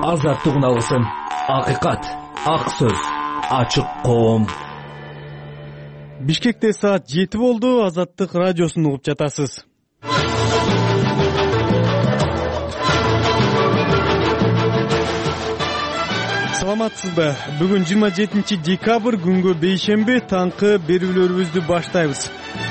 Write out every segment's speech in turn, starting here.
Азаттык алсын. Акыйкат, ак сөз, ачык коом. Бишкекте саат 7 болду. Азаттык радиосун угуп жатасыз. Саламатсызбы? Бүгүн 27 декабрь күнгө бейшемби таңкы берүүлөрүбүздү баштайбыз.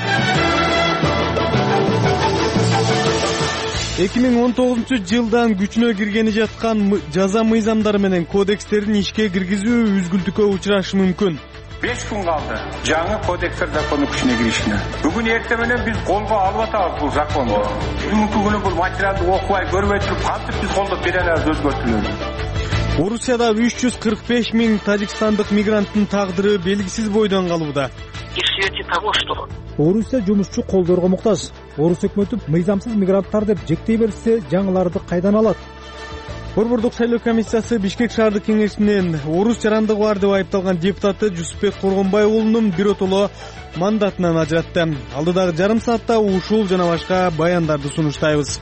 2019 жылдан күчүнө киргени жаткан жаза мыйзамдары менен кодекстерин ишке киргизүү үзгүлтүккө учурашы мүмкүн. 5 күн калды жаңы кодекстер закону күчүнө киришине. Бүгүн эртең менен биз колго алып атабыз бул законду. Бүгүнкү күнү бул материалды окубай көрбөй туруп кантип биз колдоп бере алабыз өзгөртүүлөрдү? Орусияда 345 миң тажикстандык мигранттын тагдыры белгисиз бойдон калууда. И в свете того, что Орусия жумушчу колдорго муктаж. Орус өкмөтү мыйзамсыз мигранттар деп жектей берсе, жаңыларды кайдан алат? Борбордук шайлоо комиссиясы Бишкек шаардык кеңешинин орус жарандыгы бар деп айыпталган депутаты Жусупбек Коргонбай уулунун биротоло мандатынан ажыратты. Алдыдагы жарым саатта ушул жана башка баяндарды сунуштайбыз.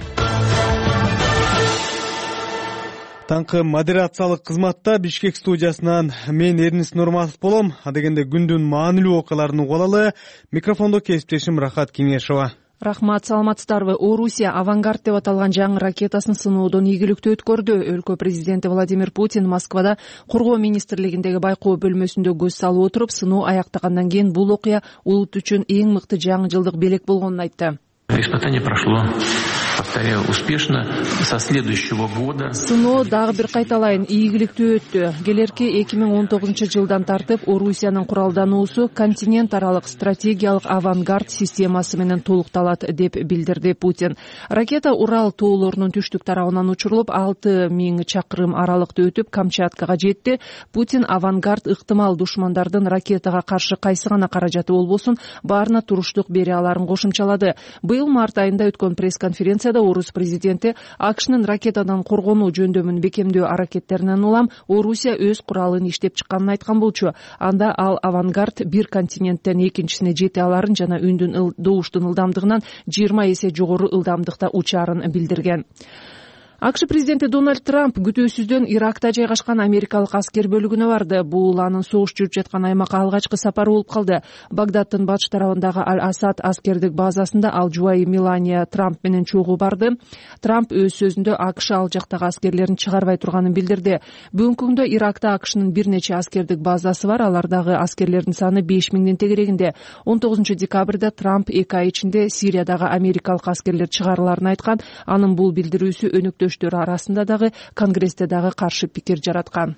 Таңкы модерациялык кызматта Бишкек студиясынан мен Эрнис Нурматов болом. Адегенде күндүн маанилүү окуяларын угуп алалы. Микрофондо кесиптешим Рахат Кеңешова. Рахмат, саламатсыздарбы? Орусия авангард деп аталган жаңы ракетасын сыноодон ийгиликтүү өткөрдү. Өлкө президенти Владимир Путин Москвада коргоо министрлигиндеги байкоо бөлмөсүндө көз салып отуруп, сыноо аяктагандан кийин бул окуя улут үчүн эң мыкты жаңы жылдык белек болгонун айтты. Испытание прошло, повторяю, успешно. Со следующего года сыноо дагы бир кайталайын, ийгиликтүү өттү. Келерки 2019 жылдан тартып Орусиянын куралдануусу континент аралык стратегиялык авангард системасы менен толукталат деп билдирди Путин. Ракета Урал тоолорунун түштүк тарабынан учурулуп 6000 чакырым аралыкты өтүп Камчаткага жетти. Путин авангард ыктымал душмандардын ракетага каршы кайсы гана каражаты болбосун баарына туруштук бере аларын кошумчалады. Быйыл март айында өткөн пресс-конференцияда Орус президенти АКШнын ракетадан коргонуу жөндөмүн бекемдөө аракеттеринен улам Орусия өз куралын иштеп чыкканын айткан болчу. Анда ал авангард бир континенттен экинчисине жете аларын жана үндүн добуштун ылдамдыгынан 20 эсе жогору ылдамдыкта учаарын билдирген. АКШ президенти Дональд Трамп күтүүсүздөн Иракта жайгашкан америкалык аскер бөлүгүнө барды. Бул анын согуш жүрүп жаткан аймакка алгачкы сапары болуп калды. Багдадтын батыш тарабындагы Аль-Асад аскердик базасында ал жубайы Мелания Трамп менен чогуу барды. Трамп өз сөзүндө АКШ ал жактагы аскерлерин чыгарбай турганын билдирди. Бүгүнкү күндө Иракта АКШнын бир нече аскердик базасы бар. Алардагы аскерлердин саны 5000ден тегерегинде. 19 декабрда Трамп 2 ай ичинде Сириядагы америкалык аскерлер чыгарыларын айткан. Анын бул билдирүүсү өнөктөштөр арасында дагы Конгрессте дагы каршы пикир жараткан.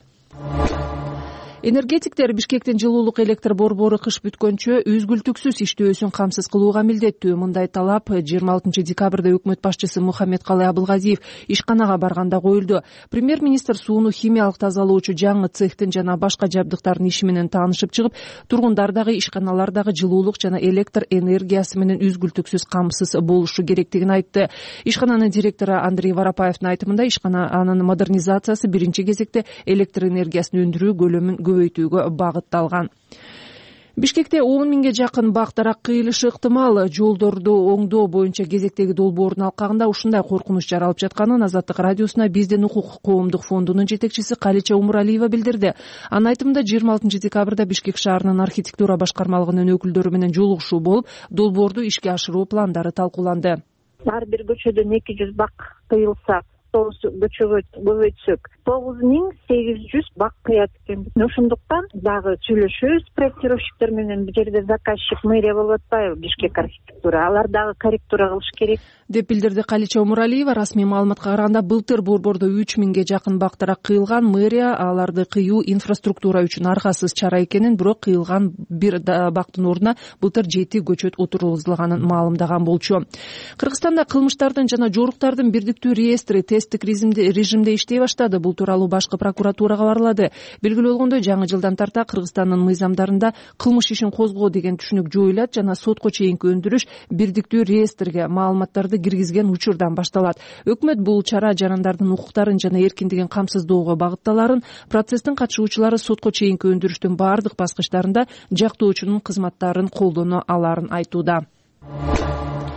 Энергетиктер Бишкектин жылуулук электр борбору кыш бүткөнчө үзгүлтүксүз иштөөсүн камсыз кылууга милдеттүү. Мындай талап 26 декабрда өкмөт башчысы Мухаммедкалый Абылгазиев ишканага барганда коюлду. Премьер-министр сууну химиялык тазалоочу жаңы цехтин жана башка жабдыктардын иши менен таанышып чыгып, тургундар дагы ишканалар дагы жылуулук жана электр энергиясы менен үзгүлтүксүз камсыз болушу керектигин айтты. Ишкананын директору Андрей Воропаевдин айтымында, ишкананын модернизациясы биринчи кезекте электр энергиясын өндүрүү көлөмүн көбөйтүүгө багытталган. Бишкекте 10 миңге жакын бак-дарак кыйылышы ыктымал. Жолдорду оңдоо боюнча кезектеги долбоордун алкагында ушундай коркунуч жаралып жатканын Азаттык радиосуна Биздин укук коомдук фондунун жетекчиси Калича Умуралиева билдирди. Анын айтымында 26 декабрда Бишкек шаарынын архитектура башкармалыгынын өкүлдөрү менен жолугушуу болуп, долбоорду ишке ашыруу пландары талкууланды. Ар бир көчөдөн 200 бак кыйылса, көчөгө көбөйтсөк 9800 бак кыят экен. Ошондуктан дагы сүйлөшөбүз проектировщиктер менен. Бул жерде заказчик мэрия болуп атпайбы, Бишкек архитектура. Алар дагы корректура кылыш керек деп билдирди Калича Умуралиева. Расмий маалыматка караганда, былтыр борбордо 3000ге жакын бак-дарак кыйылган. Мэрия аларды кыюу инфраструктура үчүн аргасыз чара экенин, бирок кыйылган бир бактын ордуна былтыр 7 көчөт отургузулганын маалымдаган болчу. Кыргызстанда кылмыштардын жана жоруктардын бирдиктүү реестри тесттик режимде иштей баштады. Бул тууралуу башкы прокуратура кабарлады. Белгилүү болгондой, жаңы жылдан тарта Кыргызстандын мыйзамдарында кылмыш ишин козгоо деген түшүнүк жоюлат жана сотко чейинки өндүрүш бирдиктүү реестрге маалыматтарды киргизген учурдан башталат. Өкмөт бул чара жарандардын укуктарын жана эркиндигин камсыздоого багытталарын, процесстин катышуучулары сотко чейинки өндүрүштүн баардык баскычтарында жактоочунун кызматтарын колдоно аларын айтууда.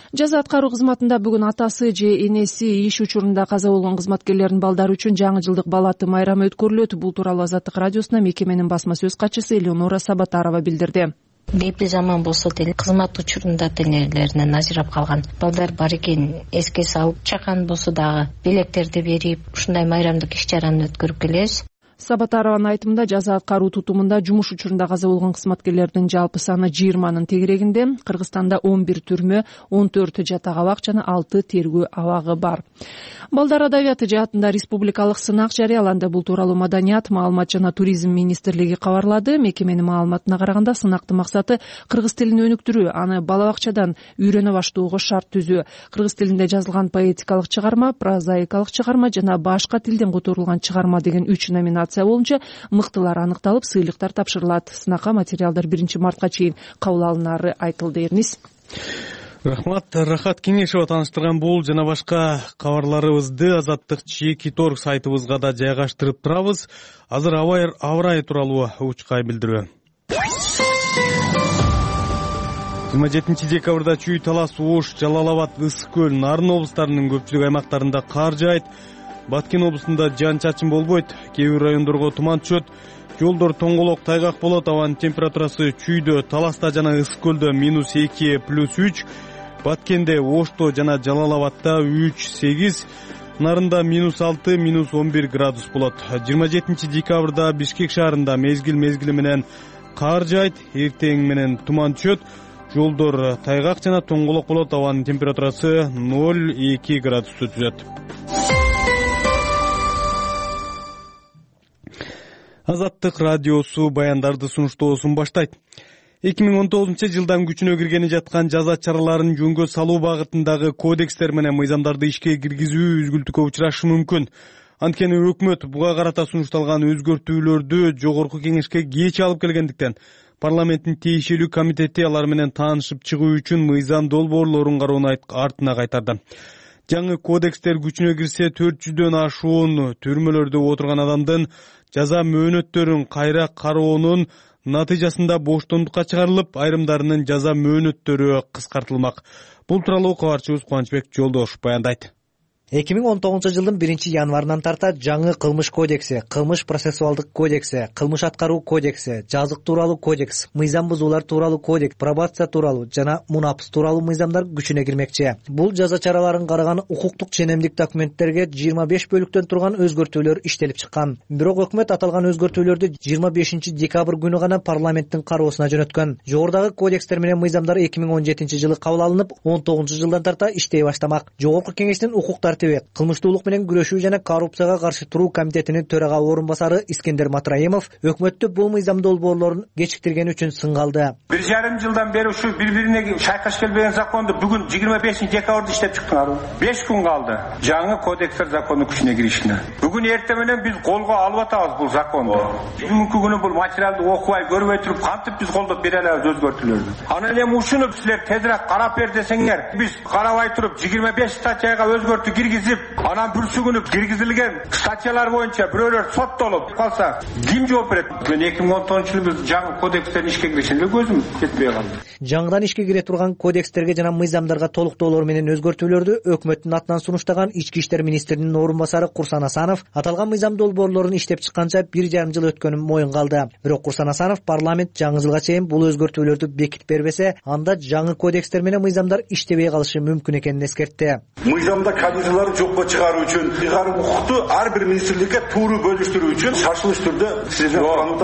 Жаза аткаруу кызматында бүгүн атасы же энеси иш учурунда каза болгон кызматкерлердин балдары үчүн жаңы жылдык балаты майрамы өткөрүлөт. Бул тууралуу Азаттык радиосуна мекеменин басма сөз катчысы Элеонора Сабатарова билдирди. Бейпи заман болсо деле кызмат учурунда денелеринен ажырап калган балдар бар экен эске салып, чакан болсо дагы белектерди берип ушундай майрамдык иш-чараны өткөрүп келебиз. Сабатарованын айтымында жаза аткаруу тутумунда жумуш учурунда каза болгон кызматкерлердин жалпы саны 20нын тегерегинде. Кыргызстанда 11 түрмө, 14 жатак абак жана 6 тергөө абагы бар. Балдар адабияты жаатында республикалык сынак жарыяланды. Бул тууралуу Маданият, маалымат жана туризм министрлиги кабарлады. Мекеменин маалыматына караганда сынактын максаты кыргыз тилин өнүктүрүү, аны бала бакчадан үйрөнө баштоого шарт түзүү. Кыргыз тилинде жазылган поэтикалык чыгарма, прозаикалык чыгарма жана башка тилден которулган чыгарма деген 3 номинация боюнча мыктылар аныкталып, сыйлыктар тапшырылат. Сынакка материалдар 1-мартка чейин кабыл алынары айтылды. Эрнис. Рахмат. Рахат Кеңешева тааныштырган бул жана башка кабарларыбызды Азаттык Чеки.орг сайтыбызга да жайгаштырып турабыз. Азыр аба ырайы тууралуу учкай билдирүү. 27 декабрда Чүй, Талас, Ош, Жалал-Абад, Ысык көл, Нарын облустарынын көпчүлүк аймактарында кар жаайт. Баткен облусунда жаан-чачын болбойт. Кээ бир райондорго туман түшөт. Жолдор тоңголок, тайгак болот. Абанын температурасы Чүйдө, Таласта жана Ысык көлдө -2, +3. Баткенде, Ошто жана Жалал-Абадда 3-8, Нарында -6, -11 градус болот. 27 декабрда Бишкек шаарында мезгил менен кар жаайт, эртең менен туман түшөт. Жолдор тайгак жана тоңголок болот. Абанын температурасы 0-2 градусту түзөт. Азаттык радиосу баяндарды сунуштоосун баштайт. 2019-жылдан күчүнө киргени жаткан жаза чараларын жөнгө салуу багытындагы кодекстер менен мыйзамдарды ишке киргизүү үзгүлтүккө учурашы мүмкүн. Анткени өкмөт буга карата сунушталган өзгөртүүлөрдү жогорку кеңешке кеч алып келгендиктен парламенттин тиешелүү комитети алар менен таанышып чыгуу үчүн мыйзам долбоорлорун кароону артына кайтарды. Жаңы кодекстер күчүнө кирсе 400дөн ашуун түрмөлөрдө отурган адамдын жаза мөөнөттөрүн кайра кароонун натыйжасында боштондукка чыгарылып, айрымдарынын жаза мөөнөттөрү кыскартылмак. Бул тууралуу кабарчыбыз Кубанычбек Жолдошов баяндайт. 2019 жылдын 1-январынан тарта жаңы кылмыш кодекси, кылмыш процессуалдык кодекси, кылмыш аткаруу кодекси, жазык тууралуу кодекс, мыйзам бузуулар тууралуу кодекс, пробация тууралуу жана мунапс тууралуу мыйзамдар күчүнө кирмекчи. Бул жаза чараларын караган укуктук ченемдик документтерге 25 бөлүктөн турган өзгөртүүлөр иштелип чыккан. Бирок өкмөт аталган өзгөртүүлөрдү 25 декабрь күнү гана парламенттин кароосуна жөнөткөн. Жогорудагы кодекстер менен мыйзамдар 2017 жылы кабыл алынып, 19 жылдан тарта иштей баштамак. Жогорку кеңештин укуктар кылмыштуулук менен күрөшүү жана коррупцияга каршы туруу комитетинин төрага орун басары Искендер Матраимов өкмөттү бул мыйзам долбоорлорун кечиктиргени үчүн сынга алды. 1,5 жылдан бери ушу бири-бирине шайкаш келбеген законду бүгүн 25 декабрда иштеп чыктыңар. 5 күн калды жаңы кодекстер закону күчүнө киришине. Бүгүн эртең менен биз колго алып атабыз бул законду. Бүгүнкү күнү бул материалды окубай көрбөй туруп кантип биз колдоп бере алабыз өзгөртүүлөрдү. Анан эми ушуну силер тезирээк карап бер десеңер, биз карабай туруп 25 статьяга өзгөртүү киргизип, анан бүрсүгүнүп киргизилген статьялар боюнча бирөөлөр соттолуп калса, ким жооп берет? Мен 2019 биз жаңы кодекстердин ишке киришине көзүм жетпей калды. Жаңыдан ишке кире турган кодекстерге жана мыйзамдарга толуктоолор менен өзгөртүүлөрдү өкмөттүн атынан сунуштаган Ички иштер министринин орун басары Курсан Асанов аталган мыйзам долбоорлорун иштеп чыкканча 1,5 жыл өткөнүн моюнга алды. Бирок Курсан Асанов парламент жаңы жылга чейин бул өзгөртүүлөрдү бекитип бербесе, анда жаңы кодекстер менен мыйзамдар иштебей калышы мүмкүн экенин эскертти. Мыйзамда коллизияларды жокко чыгаруу үчүн, ыйгарым укукту ар бир министрликке тууру бөлүштүрүү үчүн шашылыш түрдө сиздин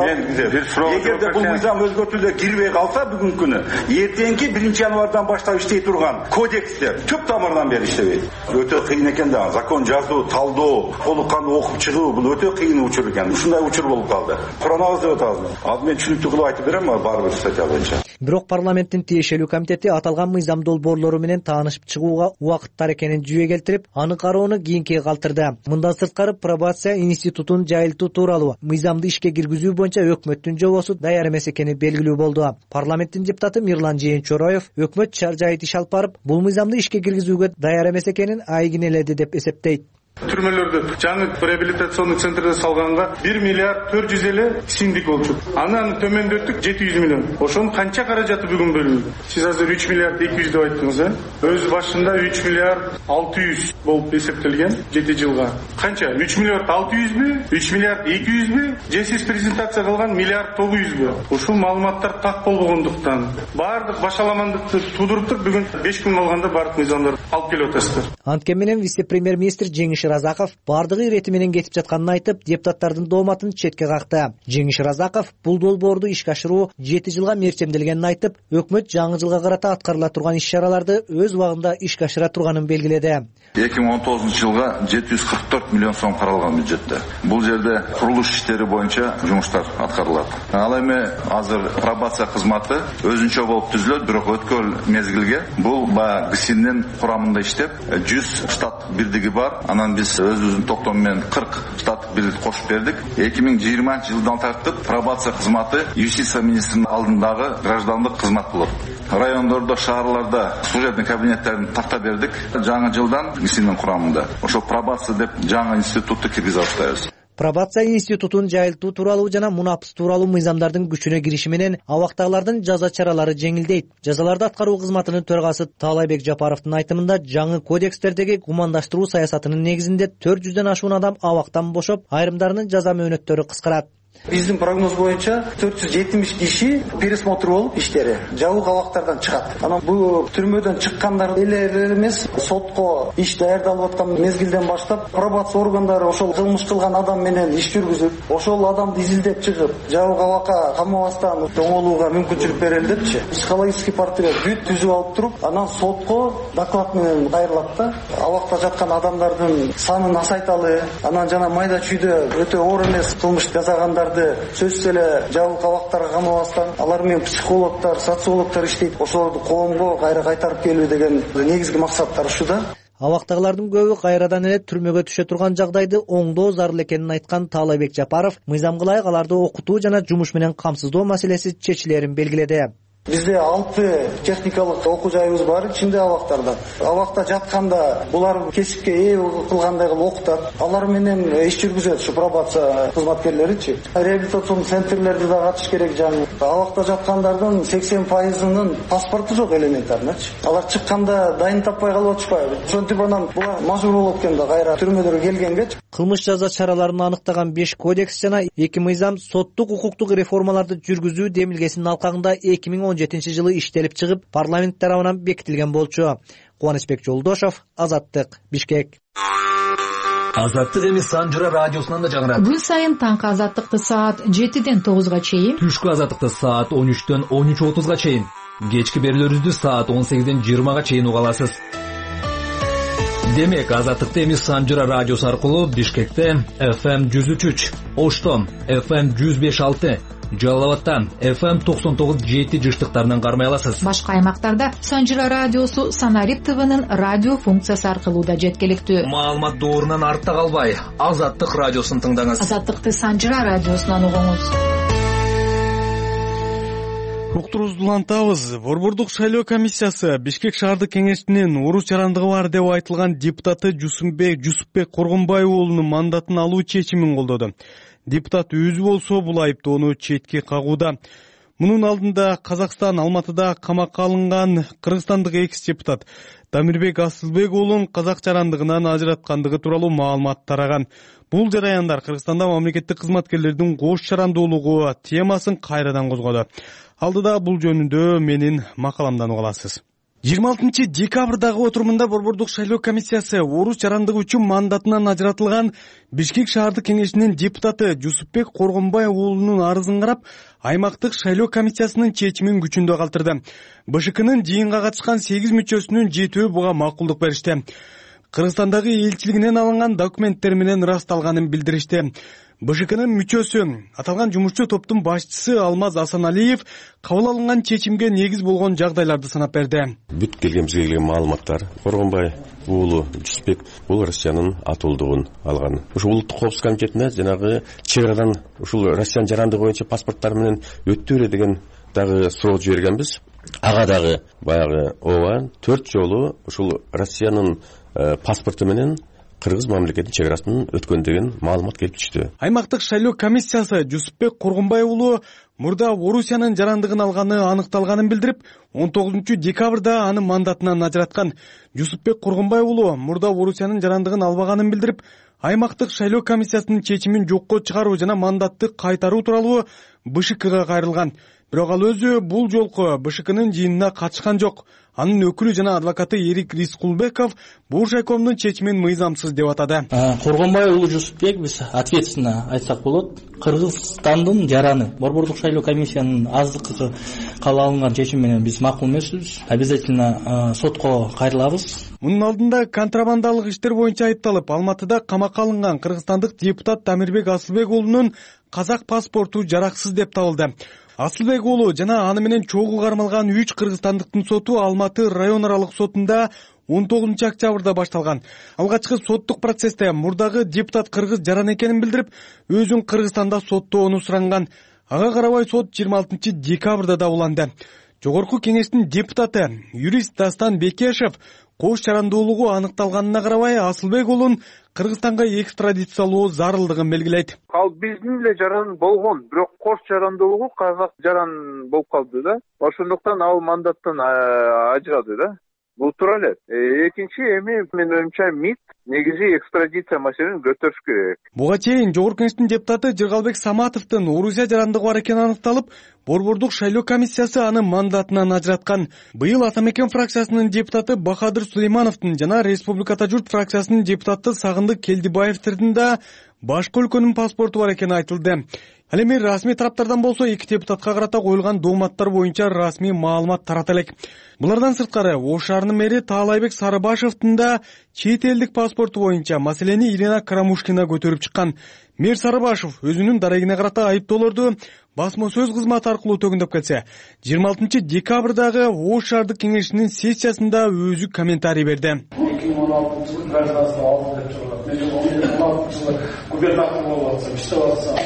эгерде бул мыйзам өзгөртүүлөр кирбей калса бүгүнкү күнү эртеңки 1-январдан баштап иштей турган кодекстер түп тамырынан бери иштебейт. Өтө кыйын экен да, закон жазуу, талдоо, толук кандуу окуп чыгуу бул өтө кыйын учур экен. Ушундай учур болуп калды. Куранабыз деп атабыз. Ал мен түшүнүктүү кылып айтып берем бар бир статья боюнча. Бирок парламенттин тиешелүү комитети аталган мыйзам долбоорлору менен таанышып чыгууга убакыттар экенин жүйө келтирип, аны кароону кийинкиге калтырды. Мындан сырткары пробация институтун жайылтуу тууралуу мыйзамды ишке киргизүү боюнча өкмөттүн жобосу даяр эмес экени белгилүү болду. Парламенттин депутаты Мирлан Жээнчороев өкмөт чар жайыт иш алып барып, бул мыйзамды ишке киргизүүгө даяр эмес экенин айгинеледи деп эсептейт. Түрмөлөрдө жаңы реабилитационный центрде салганга 1 миллиард 450 сиңдик болчу. Анан төмөндөттүк 700 миллион. Ошонун канча каражаты бүгүн бөлүндү? Сиз азыр 3 миллиард 200 деп айттыңыз, Өз башында 3 миллиард 600 болуп эсептелген 7 жылга. Канча? 3 миллиард 600бү? 3 миллиард 200бү? Же сиз презентация кылган миллиард 900бү? Ушул маалыматтар так болбогондуктан баардык башаламандыкты тудуруп бүгүн 5 күн калганда баардык мыйзамдарды алып келип атасыздар. Анткени менен вице-премьер-министр Жеңиш Разаков бардыгы ирети менен кетип жатканын айтып, депутаттардын дооматын четке какты. Жеңиш Разаков бул долбоорду ишке ашыруу 7 жылга мерчемделгенин айтып, өкмөт жаңы жылга карата аткарыла турган иш-чараларды өз убагында ишке ашыра турганын белгиледи. 2019 жылга 744 миллион сом каралган бюджетте. Бул жерде курулуш иштери боюнча жумуштар аткарылат. Ал эми азыр пробация кызматы өзүнчө болуп түзүлөт, бирок өткөн мезгилге бул баягы ГСИНдин курамында иштеп, 100 штат бирдиги бар. Анан биз өзүбүздүн токтому менен 40 штат бирдик кошуп бердик. 2020 жылдан тартып пробация кызматы юстиция министринин алдындагы граждандык кызмат болот. Райондордо, шаарларда служебный кабинеттерин тарта бердик. Жаңы жылдан ГСИНдин курамында. Ошо пробация деп жаңы институтту киргизе баштайбыз. Пробация институтун жайылтуу тууралуу жана мунапыс тууралуу мыйзамдардын күчүнө кириши менен абактагылардын жаза чаралары жеңилдейт. Жазаларды аткаруу кызматынын төрагасы Таалайбек Жапаровдун айтымында жаңы кодекстердеги гумандаштыруу саясатынын негизинде 400дөн ашуун адам абактан бошоп, айрымдарынын жаза мөөнөттөрү кыскарат. Биздин прогноз боюнча 470 киши пересмотр болуп иштери жабык абактардан чыгат. Анан бул түрмөдөн чыккандар эле эмес, сотко иш даярдалып аткан мезгилден баштап пробация органдары ошол кылмыш кылган адам менен иш жүргүзүп, ошол адамды изилдеп чыгып, жабык абакка камабастан тоңолууга мүмкүнчүлүк берели депчи. Психологический портрет бүт түзүп алып туруп, анан сотко доклад менен кайрылат да. Абакта жаткан адамдардын санын азайталы, анан жана майда чүйдө өтө оор эмес кылмыш жасагандар сөзсүз эле жабык абактарга камабастан алар менен психологдор, социологдор иштейт. Ошолорду коомго кайра кайтарып келүү деген негизги максаттар ушуда. Абактагылардын көбү кайрадан эле түрмөгө түшө турган жагдайды оңдоо зарыл экенин айткан Таалайбек Жапаров мыйзамга ылайык аларды окутуу жана жумуш менен камсыздоо маселеси чечилерин белгиледи. Бизде 6 техникалык окуу жайыбыз бар ичинде абактарда. Абакта жатканда булар кесипке ээ кылгандай кылып окутат. Алар менен иш жүргүзөт ушу пробация кызматкерлеричи. Реабилитацион центрлерде да катыш керек жаңы. Абакта жаткандардын 80%-нын паспорту жок элементарнычы. Алар чыкканда дайын таппай калып атышпайбы? Ошентип анан булар мажбур болуп экен да кайра түрмөдөргө келгенге. Кылмыш жаза чараларын аныктаган 5 кодекс жана 2 мыйзам соттук укуктук реформаларды жүргүзүү демилгесинин алкагында 2017 жылы иштелип чыгып, парламент тарабынан бекитилген болчу. Кубанычбек Жолдошов, Азаттык, Бишкек. Азаттык эми Санжыра радиосунан да жаңырат. Күн сайын таңкы Азаттыкты саат 7ден 9га чейин, түшкү Азаттыкты саат 13дөн 13:30га чейин, кечки берүүлөрүбүздү саат 18ден 20га чейин уга аласыз. Демек, Азаттыкты эми Санжыра радиосу аркылуу Бишкекте FM 103, Оштом FM 105.6, Жалал Абадта FM 99.7 жыштыктарынан кармай аласыз. Башка аймактарда Санжыра радиосу Санарип ТВнын радио функциясы аркылуу да жеткиликтүү. Маалымат доорунан артта калбай, Азаттык радиосун тыңдаңыз. Азаттыкты Санжыра радиосунан угуңуз. Уктурубузду улантабыз. Борбордук шайлоо комиссиясы Бишкек шаардык кеңешинин орус жарандыгы бар деп айтылган депутаты Жусупбек Коргонбаев уулунун мандатын алуу чечимин колдоду. Депутат өзү болсо бул айыптоону четке кагууда. Мунун алдында Казакстан Алматыда камакка алынган кыргызстандык экс-депутат Дамирбек Асылбек уулун казак жарандыгынан ажыраткандыгы тууралуу маалымат тараган. Бул жараяндар Кыргызстанда мамлекеттик кызматкерлердин кош жарандуулугу темасын кайрадан козгоду. Алдыда бул жөнүндө менин макаламдан уга аласыз. 26 декабрдагы отурумунда Борбордук шайлоо комиссиясы орус жарандыгы үчүн мандатынан ажыратылган Бишкек шаардык кеңешинин депутаты Жусупбек Коргонбаев уулунун арызын карап, аймактык шайлоо комиссиясынын чечимин күчүндө калтырды. БШКнын жыйынга катышкан 8 мүчөсүнүн 7-өө буга макулдук беришти. Кыргызстандагы элчилигинен алынган документтер менен ырасталганын билдиришти. БШКнын мүчөсү, аталган жумушчу топтун башчысы Алмаз Асаналиев кабыл алынган чечимге негиз болгон жагдайларды санап берди. Бүт бизге келген маалыматтар Коргонбаев уулу Жусупбек бул Россиянын атуулдугун алган. Ушул улуттук коопсуздук комитетине жанагы чек арадан ушул Россиянын жарандыгы боюнча паспорттар менен өттүрө деген дагы суроо жибергенбиз. Ага дагы баягы ооба 4 жолу ушул Россиянын паспорту менен Кыргыз мамлекетинин чек арасынан өткөн деген маалымат келип түштү. Аймактык шайлоо комиссиясы Жусупбек Кургунбай уулу мурда Орусиянын жарандыгын алганы аныкталганын билдирип, 19 декабрда аны мандатынан ажыраткан. Жусупбек Кургунбай уулу мурда Орусиянын жарандыгын албаганын билдирип, аймактык шайлоо комиссиясынын чечимин жокко чыгаруу жана мандатты кайтаруу тууралуу БШКга кайрылган. Бирок ал өзү бул жолку БШКнын жыйынына катышкан жок. Анын өкүлү жана адвокаты Эрик Рискулбеков бул шайкомдун чечимин мыйзамсыз деп атады. Кургунбай уулу Жусупбек биз ответственно айтсак болот, Кыргызстандын жараны Борбордук шайлоо комиссиянын аздыкы кабыл алынган чечим менен биз макул эмеспиз. Обязательно сотко кайрылабыз. Мунун алдында контрабандалык иштер боюнча айыпталып, Алматыда камакка алынган кыргызстандык депутат Тамирбек Асылбек уулунун казак паспорту жараксыз деп табылды. Асылбек уулу жана аны менен чогуу кармалган 3 кыргызстандыктын соту Алматы район аралык сотунда 19 октябрда башталган. Алгачкы соттук процессте мурдагы депутат кыргыз жаран экенин билдирип, өзүн Кыргызстанда соттоону суранган. Ага карабай сот 26 декабрда да уланды. Жогорку кеңештин депутаты юрист Дастан Бекешев кош жарандуулугу аныкталганына карабай Асылбек уулун Кыргызстанга экстрадициялоо зарылдыгын белгилейт. Ал биздин эле жаран болгон, бирок кош жарандуулугу казак жаран болуп калды да. Ошондуктан ал мандаттан ажырады да. Бул туура эле. Экинчи эми мен оюмча МИД негизи экстрадиция маселени көтөрүш керек. Буга чейин Жогорку кеңештин депутаты Жыргалбек Саматовдун Орусия жарандыгы бар экени аныкталып, Борбордук шайлоо комиссиясы аны мандатынан ажыраткан. Быйыл Атамекен фракциясынын депутаты Бахадыр Сулеймановдун жана Республиката журт фракциясынын депутаты Сагындык Келдибаевдин да башка өлкөнүн паспорту бар экени айтылды. Ал эми расмий тараптардан болсо эки депутатка карата коюлган дооматтар боюнча расмий маалымат тарата элек. Булардан сырткары Ош шаарынын мэри Таалайбек Сарыбашевдин да чет элдик паспорту боюнча маселени Ирина Карамушкина көтөрүп чыккан. Мэр Сарыбашев өзүнүн дарегине карата айыптоолорду басма сөз кызматы аркылуу төгүндөп келсе, 26 декабрдагы Ош шаардык кеңешинин сессиясында өзү комментарий берди. 2016 жылы гражданство алды деп турат. Мен 2016 жылы губернатор болуп атсам, иштеп атсам,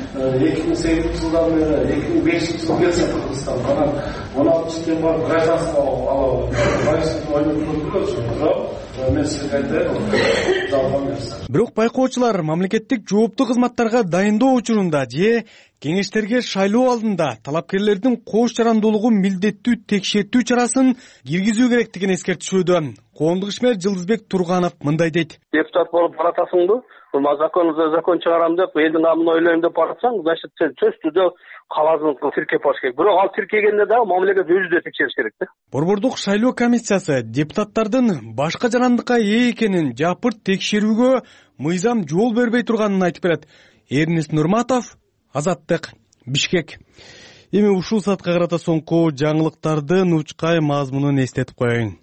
2008 жылдан бери 2005 жыл келсе Кыргызстан, анан 16 жылдан барып гражданство алып, байсыз ойнап көрдүк. Мен сизге айтайын, жалган берсем. Бирок байкоочулар мамлекеттик жооптуу кызматтарга дайындоо учурунда же кеңештерге шайлоо алдында талапкерлердин кош жарандуулугу милдеттүү текшертүү чарасын киргизүү керектигин эскертишүүдө. Коомдук ишмер Жылдызбек Турганов мындай дейт. Депутат болуп баратасыңбы? Закон чыгарам деп, элдин намын ойлойм деп баратсаң, значит, сен сөз түрдө калаасың тиркеп баш керек. Бирок ал тиркегенде да мамлекет өзү да текшериш керек да. Борбордук шайлоо комиссиясы депутаттардын башка жарандыкка ээ экенин жапырт текшерүүгө мыйзам жол бербей турганын айтып берет. Эрнест Нурматов, Азаттык, Бишкек. Эми ушул саатка карата соңку жаңылыктардын учкай мазмунун эстетип коеюн.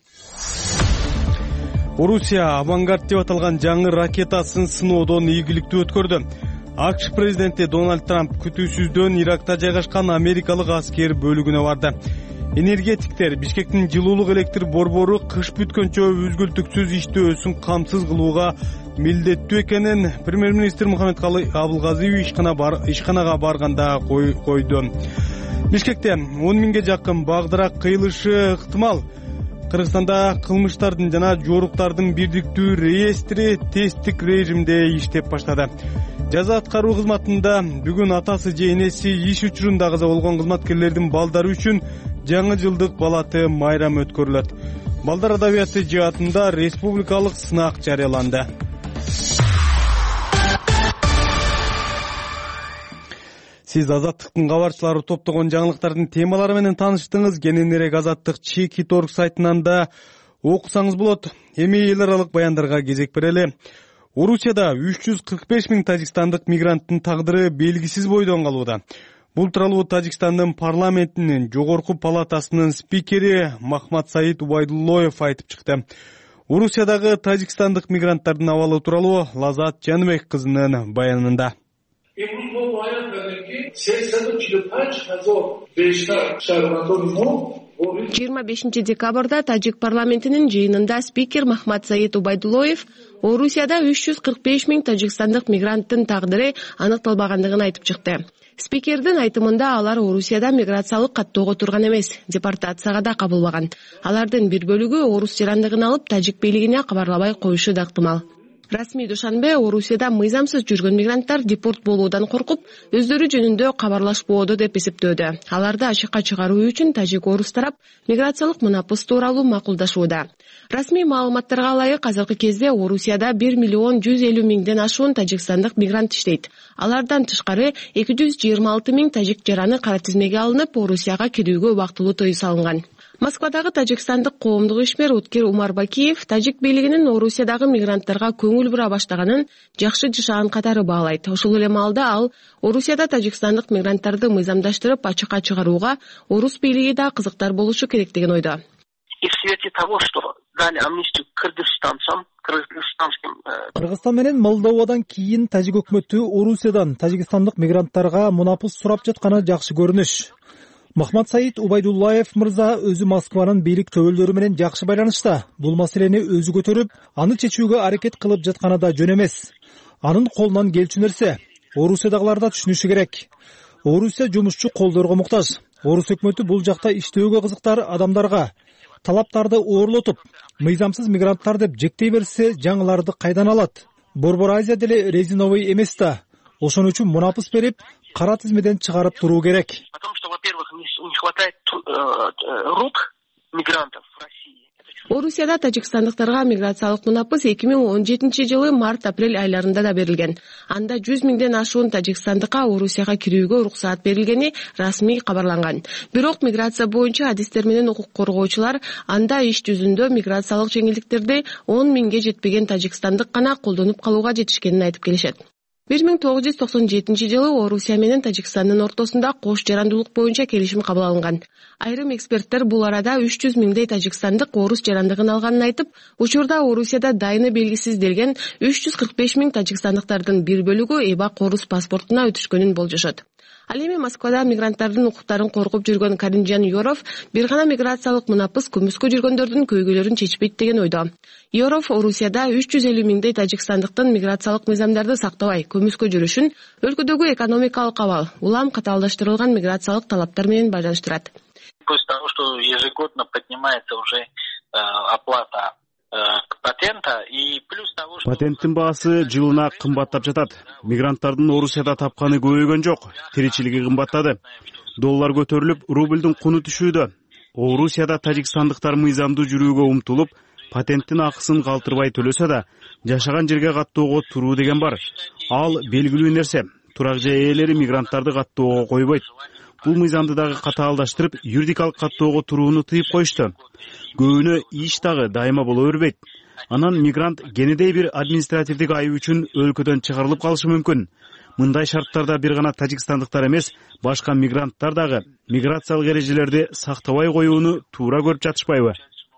Орусия Авангард деп аталган жаңы ракетасын сыноодон ийгиликтүү өткөрдү. АКШ президенти Дональд Трамп күтүүсүздөн Иракта жайгашкан америкалык аскер бөлүгүнө барды. Энергетиктер Бишкектин жылуулук электр борбору кыш бүткөнчө үзгүлтүксүз иштөөсүн камсыз кылууга милдеттүү экенин премьер-министр Мухаммедкалый Абылгазиев ишканага барганда койду. Бишкекте 10 миңге жакын багдарак кыйылышы ыктымал. Кыргызстанда кылмыштардын жана жоруктардын бирдиктүү реестри тесттик режимде иштеп баштады. Жаза аткаруу кызматында бүгүн атасы же энеси иш учурунда каза болгон кызматкерлердин балдары үчүн жаңы жылдык балаты майрам өткөрүлөт. Балдар адабияты жаатында республикалык сынак жарыяланды. Сиз Азаттыктын кабарчылары топтогон жаңылыктардын темалары менен тааныштыңыз. Кененирээк Азаттык Чеки.org сайтынан да окусаңыз болот. Эми эл аралык баяндарга кезек берели. Орусияда 345 миң тажикстандык мигранттын тагдыры белгисиз бойдон калууда. Бул тууралуу Тажикстандын парламентинин жогорку палатасынын спикери Махмат Саид Убайдуллоев айтып чыкты. Орусиядагы тажикстандык мигранттардын абалы тууралуу Лазат Жаныбек кызынын баянында. 25 декабрда Тажик парламентинин жыйынында спикер Махмат Саид Убайдуллоев Орусияда 345 миң тажикстандык мигранттын тагдыры аныкталбагандыгын айтып чыкты. Спикердин айтымында алар Орусияда миграциялык каттоого турган эмес, депортацияга да кабылбаган. Алардын бир бөлүгү орус жарандыгын алып, тажик бийлигине кабарлабай коюшу да ыктымал. Расмий душанбе Орусияда мыйзамсыз жүргөн мигранттар депорт болуудан коркуп, өздөрү жөнүндө кабарлашпоодо деп эсептөөдө. Аларды ашыкка чыгаруу үчүн тажик орус тарап миграциялык мунапыс тууралуу макулдашууда. Расмий маалыматтарга ылайык азыркы кезде Орусияда 1 миллион 150 миңден ашуун тажикстандык мигрант иштейт. Алардан тышкары 226 миң тажик жараны кара тизмеге алынып, Орусияга кирүүгө убактылуу тыюу салынган. Москвадагы тажикстандык коомдук ишмер Уткер Умарбакиев тажик бийлигинин Орусиядагы мигранттарга көңүл бура баштаганын жакшы жашаган катары баалайт. Ошол эле маалда ал Орусияда тажикстандык мигранттарды мыйзамдаштырып ачыкка чыгарууга орус бийлиги да кызыктар болушу керек деген ойдо. И в свете того, что дали амнистию кыргызстанцам, кыргызстанским... Кыргызстан менен Молдовадан кийин тажик өкмөтү Орусиядан тажикстандык мигранттарга мунапыс сурап жатканы жакшы көрүнүш. Махмат Саид Убайдуллаев мырза өзү Москванын бийлик төбөлдөрү менен жакшы байланышта. Бул маселени өзү көтөрүп, аны чечүүгө аракет кылып жатканы да жөн эмес. Анын колунан келчү нерсе Орусиядагылар да түшүнүшү керек. Орусия жумушчу колдорго муктаж. Орус өкмөтү бул жакта иштөөгө кызыктар адамдарга талаптарды оорлотуп, мыйзамсыз мигранттар деп жектей берсе, жаңыларды кайдан алат? Борбор Азия деле резиновый эмес да. Ошон үчүн мунапыс берип, кара тизмеден чыгарып туруу керек. Потому что, во-первых, не хватает рук мигрантов в России. Орусияда тажикстандыктарга миграциялык мунапыс 2017 жылы март-апрель айларында да берилген. Анда 100 миңден ашуун тажикстандыкка Орусияга кирүүгө уруксаат берилгени расмий кабарланган. Бирок миграция боюнча адистер менен укук коргоочулар анда иш жүзүндө миграциялык жеңилдиктерди 10 миңге жетпеген тажикстандык гана колдонуп калууга жетишкенин айтып келишет. 1997 жылы Орусия менен Тажикстандын ортосунда кош жарандуулук боюнча келишим кабыл алынган. Айрым эксперттер бул арада 300 миңдей тажикстандык орус жарандыгын алганын айтып, учурда Орусияда дайыны белгисизделген 345 миң тажикстандыктардын бир бөлүгү эбак орус паспортуна өтүшкөнүн болжошот. Ал эми Москвада мигранттардын укуктарын коргоп жүргөн Каринжан Yorov бир гана миграциялык мунапыс көмүскө жүргөндөрдүн көйгөйлөрүн чечпейт деген ойдо. Yorov Орусияда 350 миңдей тажикстандыктын миграциялык мыйзамдарды сактабай көмүскө жүрүшүн өлкөдөгү экономикалык абал, улам катаалдаштырылган миграциялык талаптар менен байланыштырат. После того, что ежегодно поднимается уже оплата патента и плюс того, что... Патенттин баасы жылына кымбаттап жатат. Мигранттардын Орусияда тапканы көбөйгөн жок. Тиричилиги кымбаттады. Доллар көтөрүлүп, рубльдин куну түшүүдө. Орусияда тажикстандыктар мыйзамдуу жүрүүгө умтулуп, патенттин акысын калтырбай төлөсө да, жашаган жерге каттоого туруу деген бар. Ал белгилүү нерсе. Турак жай ээлери мигранттарды каттоого койбойт. Бул мыйзамды дагы катаалдаштырып, юридикалык каттоого турууну тыйып коюшту. Көбүнө иш дагы дайыма боло бербейт. Анан мигрант кенедей бир административдик айып үчүн өлкөдөн чыгарылып калышы мүмкүн. Мындай шарттарда бир гана тажикстандыктар эмес, башка мигранттар дагы миграциялык эрежелерди сактабай коюуну туура көрүп жатышпайбы?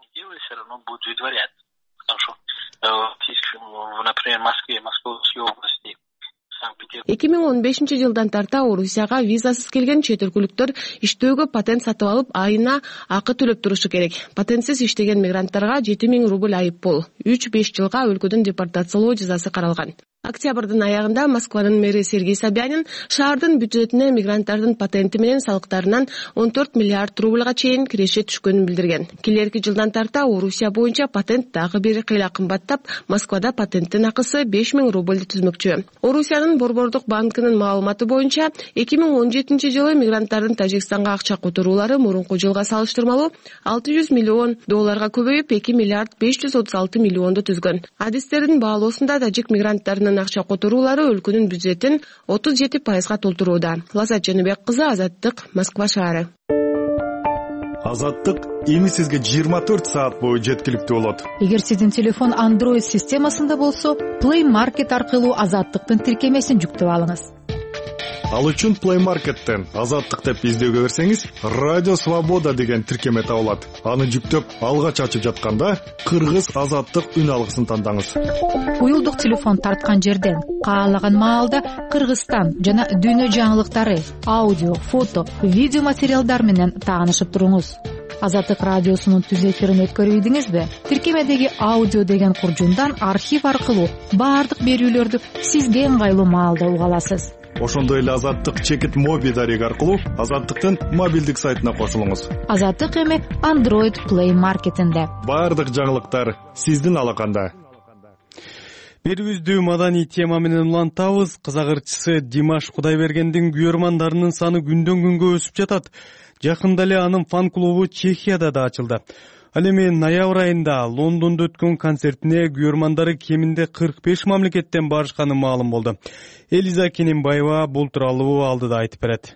Например, в Москве, Московской области. 2015 жылдан тарта Орусияга визасыз келген чет өлкөлүктөр иштөөгө патент сатып алып, айына акы төлөп турушу керек. Патентсиз иштеген мигранттарга 7 миң рубль айып бол, 3-5 жылга өлкөдөн депортациялоо жазасы каралган. Октябрдын аягында Москванын мэри Сергей Собянин шаардын бюджетине мигранттардын патенти менен салыктарынан 14 миллиард рубльга чейин киреше түшкөнүн билдирген. Келерки жылдан тарта Орусия боюнча патент дагы бир кыйла кымбаттап, Москвада патенттин акысы 5 миң рубльди түзмөкчү. Орусиянын Борбордук банкынын маалыматы боюнча 2017 жылы мигранттардын Тажикстанга акча которуулары мурунку жылга салыштырмалуу 600 миллион долларга көбөйүп 2 миллиард 536 миллионду түзгөн. Адистердин баалоосунда тажик мигранттарынын акча которуулары өлкөнүн бюджетин 37%га толтурууда. Лазат Жаныбек кызы, Азаттык, Москва шаары. Азаттык эми сизге 24 саат бою жеткиликтүү болот. Эгер сиздин телефон Android системасында болсо, Play Market аркылуу Азаттыктын тиркемесин жүктөп алыңыз. Ал үчүн Play Market'тен Азаттык деп издөөгө берсеңиз, Радио Свобода деген тиркеме табылат. Аны жүктөп, алгач ачып жатканда Кыргыз Азаттык үн алгысын тандаңыз. Уюлдук телефон тарткан жерден каалаган маалда Кыргызстан жана дүйнө жаңылыктары, аудио, фото, видео материалдар менен таанышып туруңуз. Азаттык радиосунун түз эфирин өткөрүбүдүңүзбү? Тиркемедеги аудио деген куржундан архив аркылуу баардык берүүлөрдү сизге ыңгайлуу маалда уга аласыз. Ошондой эле Азаттык чекит моби дареги аркылуу Азаттыктын мобилдик сайтына кошулуңуз. Азаттык эми Android Play Market'инде. Баардык жаңылыктар сиздин алаканда. Берүүбүздү маданий тема менен улантабыз. Казак ырчысы Димаш Кудайбергендин күйөрмандарынын саны күндөн күнгө өсүп жатат. Жакында эле анын фан клубу Чехияда да ачылды. Ал эми ноябрь айында Лондондо өткөн концертине күйөрмандары кеминде 45 мамлекеттен барышканы маалым болду. Элиза Кененбаева бул тууралуу алдыда айтып берет.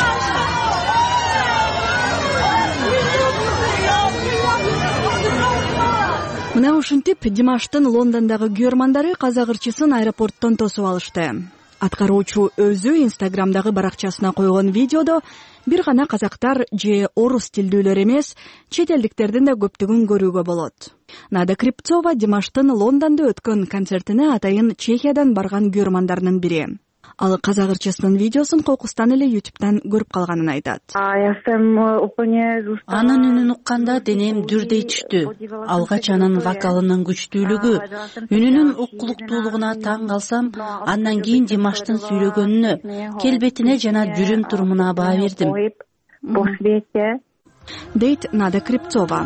Мына ушинтип Димаштын Лондондогу күйөрмандары казак ырчысын аэропорттон тосуп алышты. Аткаруучу өзү Инстаграмдагы баракчасына койгон видеодо бир гана казактар же орус тилдүүлөр эмес, чет элдиктердин да көптүгүн көрүүгө болот. Нада Крипцова Димаштын Лондондо өткөн концертине атайын Чехиядан барган күйөрмандарынын бири. Ал казак ырчысынын видеосун кокустан эле YouTube'дан көрүп калганын айтат. Анын үнүн укканда денем дүрдей түштү. Алгач анын вокалынын күчтүүлүгү, үнүнүн уккулуктуулугуна таң калсам, андан кийин Димаштын сүйлөгөнүнө, келбетине жана жүрүм турумуна баа бердим. Дейт Нада Крипцова.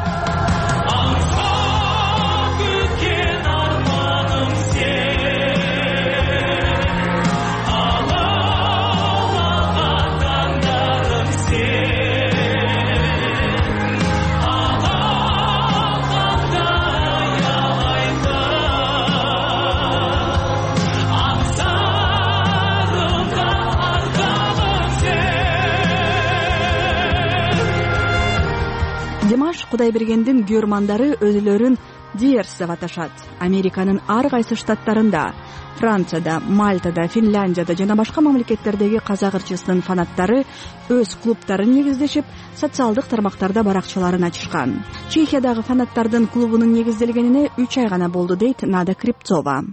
Димаш Кудайбергендин күйөрмандары өзүлөрүн Диерс деп аташат. Американын ар кайсы штаттарында, Францияда, Мальтада, Финляндияда жана башка мамлекеттердеги казак ырчысынын фанаттары өз клубтарын негиздешип, социалдык тармактарда баракчаларын ачышкан. Чехиядагы фанаттардын клубунун негизделгенине 3 ай гана болду, дейт Нада Крипцова.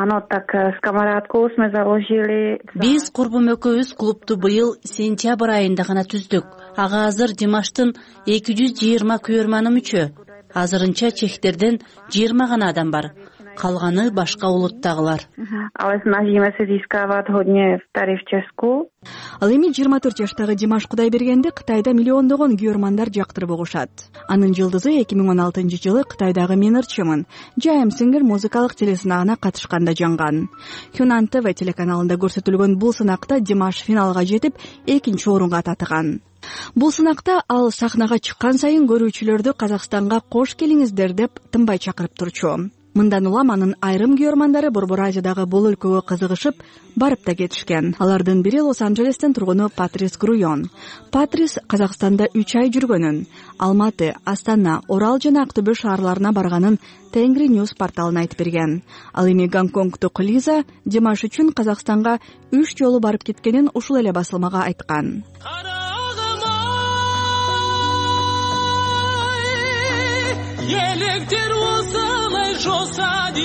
Биз курбум экөөбүз клубту быйыл сентябрь айында гана түздүк. Ага азыр Димаштын 220 күйөрманы мүчө. Азырынча чехтерден 20 гана адам бар. Калганы башка улуттагылар. Ал эми 24 жаштагы Димаш Кудайбергенди Кытайда миллиондогон күйөрмандар жактырып угушат. Анын жылдызы 2016-жылы Кытайдагы Мен ырчымын Жайым Сингер музыкалык телесынагына катышканда жанган. Хюнан ТВ телеканалында көрсөтүлгөн бул сынакта Димаш финалга жетип, 2-орунга татыган. Бул сынакта ал сахнага чыккан сайын көрүүчүлөрдү Казакстанга кош келиңиздер деп тынбай чакырып турчу. Мындан улам анын айрым күйөрмандары Борбор Азиядагы бул өлкөгө кызыгышып, барып да кетишкен. Алардын бири Лос-Анджелестен тургуну Патрис Груйон. Патрис Казакстанда 3 ай жүргөнүн, Алматы, Астана, Орал жана Актөбө шаарларына барганын Тенгри Ньюс порталына айтып берген. Ал эми Гонконгдук Лиза Димаш үчүн Казакстанга 3 жолу барып кеткенин ушул эле басылмага айткан. Електер осылай жосады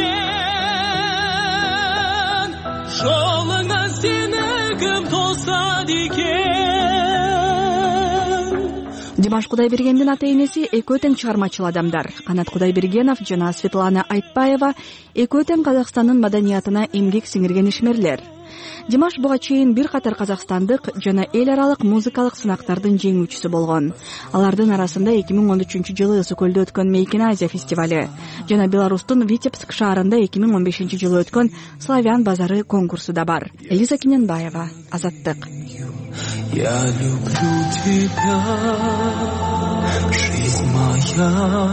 екен, жолыңа сені кім тосады екен. Димаш Кудайбергендин ата-энеси экөө тең чыгармачыл адамдар. Канат Кудайбергенов жана Светлана Айтбаева экөө тең Казакстандын маданиятына эмгек сиңирген ишмерлер. Димаш буга чейин бир катар казакстандык жана эл аралык музыкалык сынактардын жеңүүчүсү болгон. Алардын арасында 2013-жылы Ысык көлдө өткөн Мейкин Азия фестивали жана Беларустун Витебск шаарында 2015-жылы өткөн Славян базары конкурсу да бар. Элиза Кененбаева, Азаттык. Я люблю тебя, жизнь моя,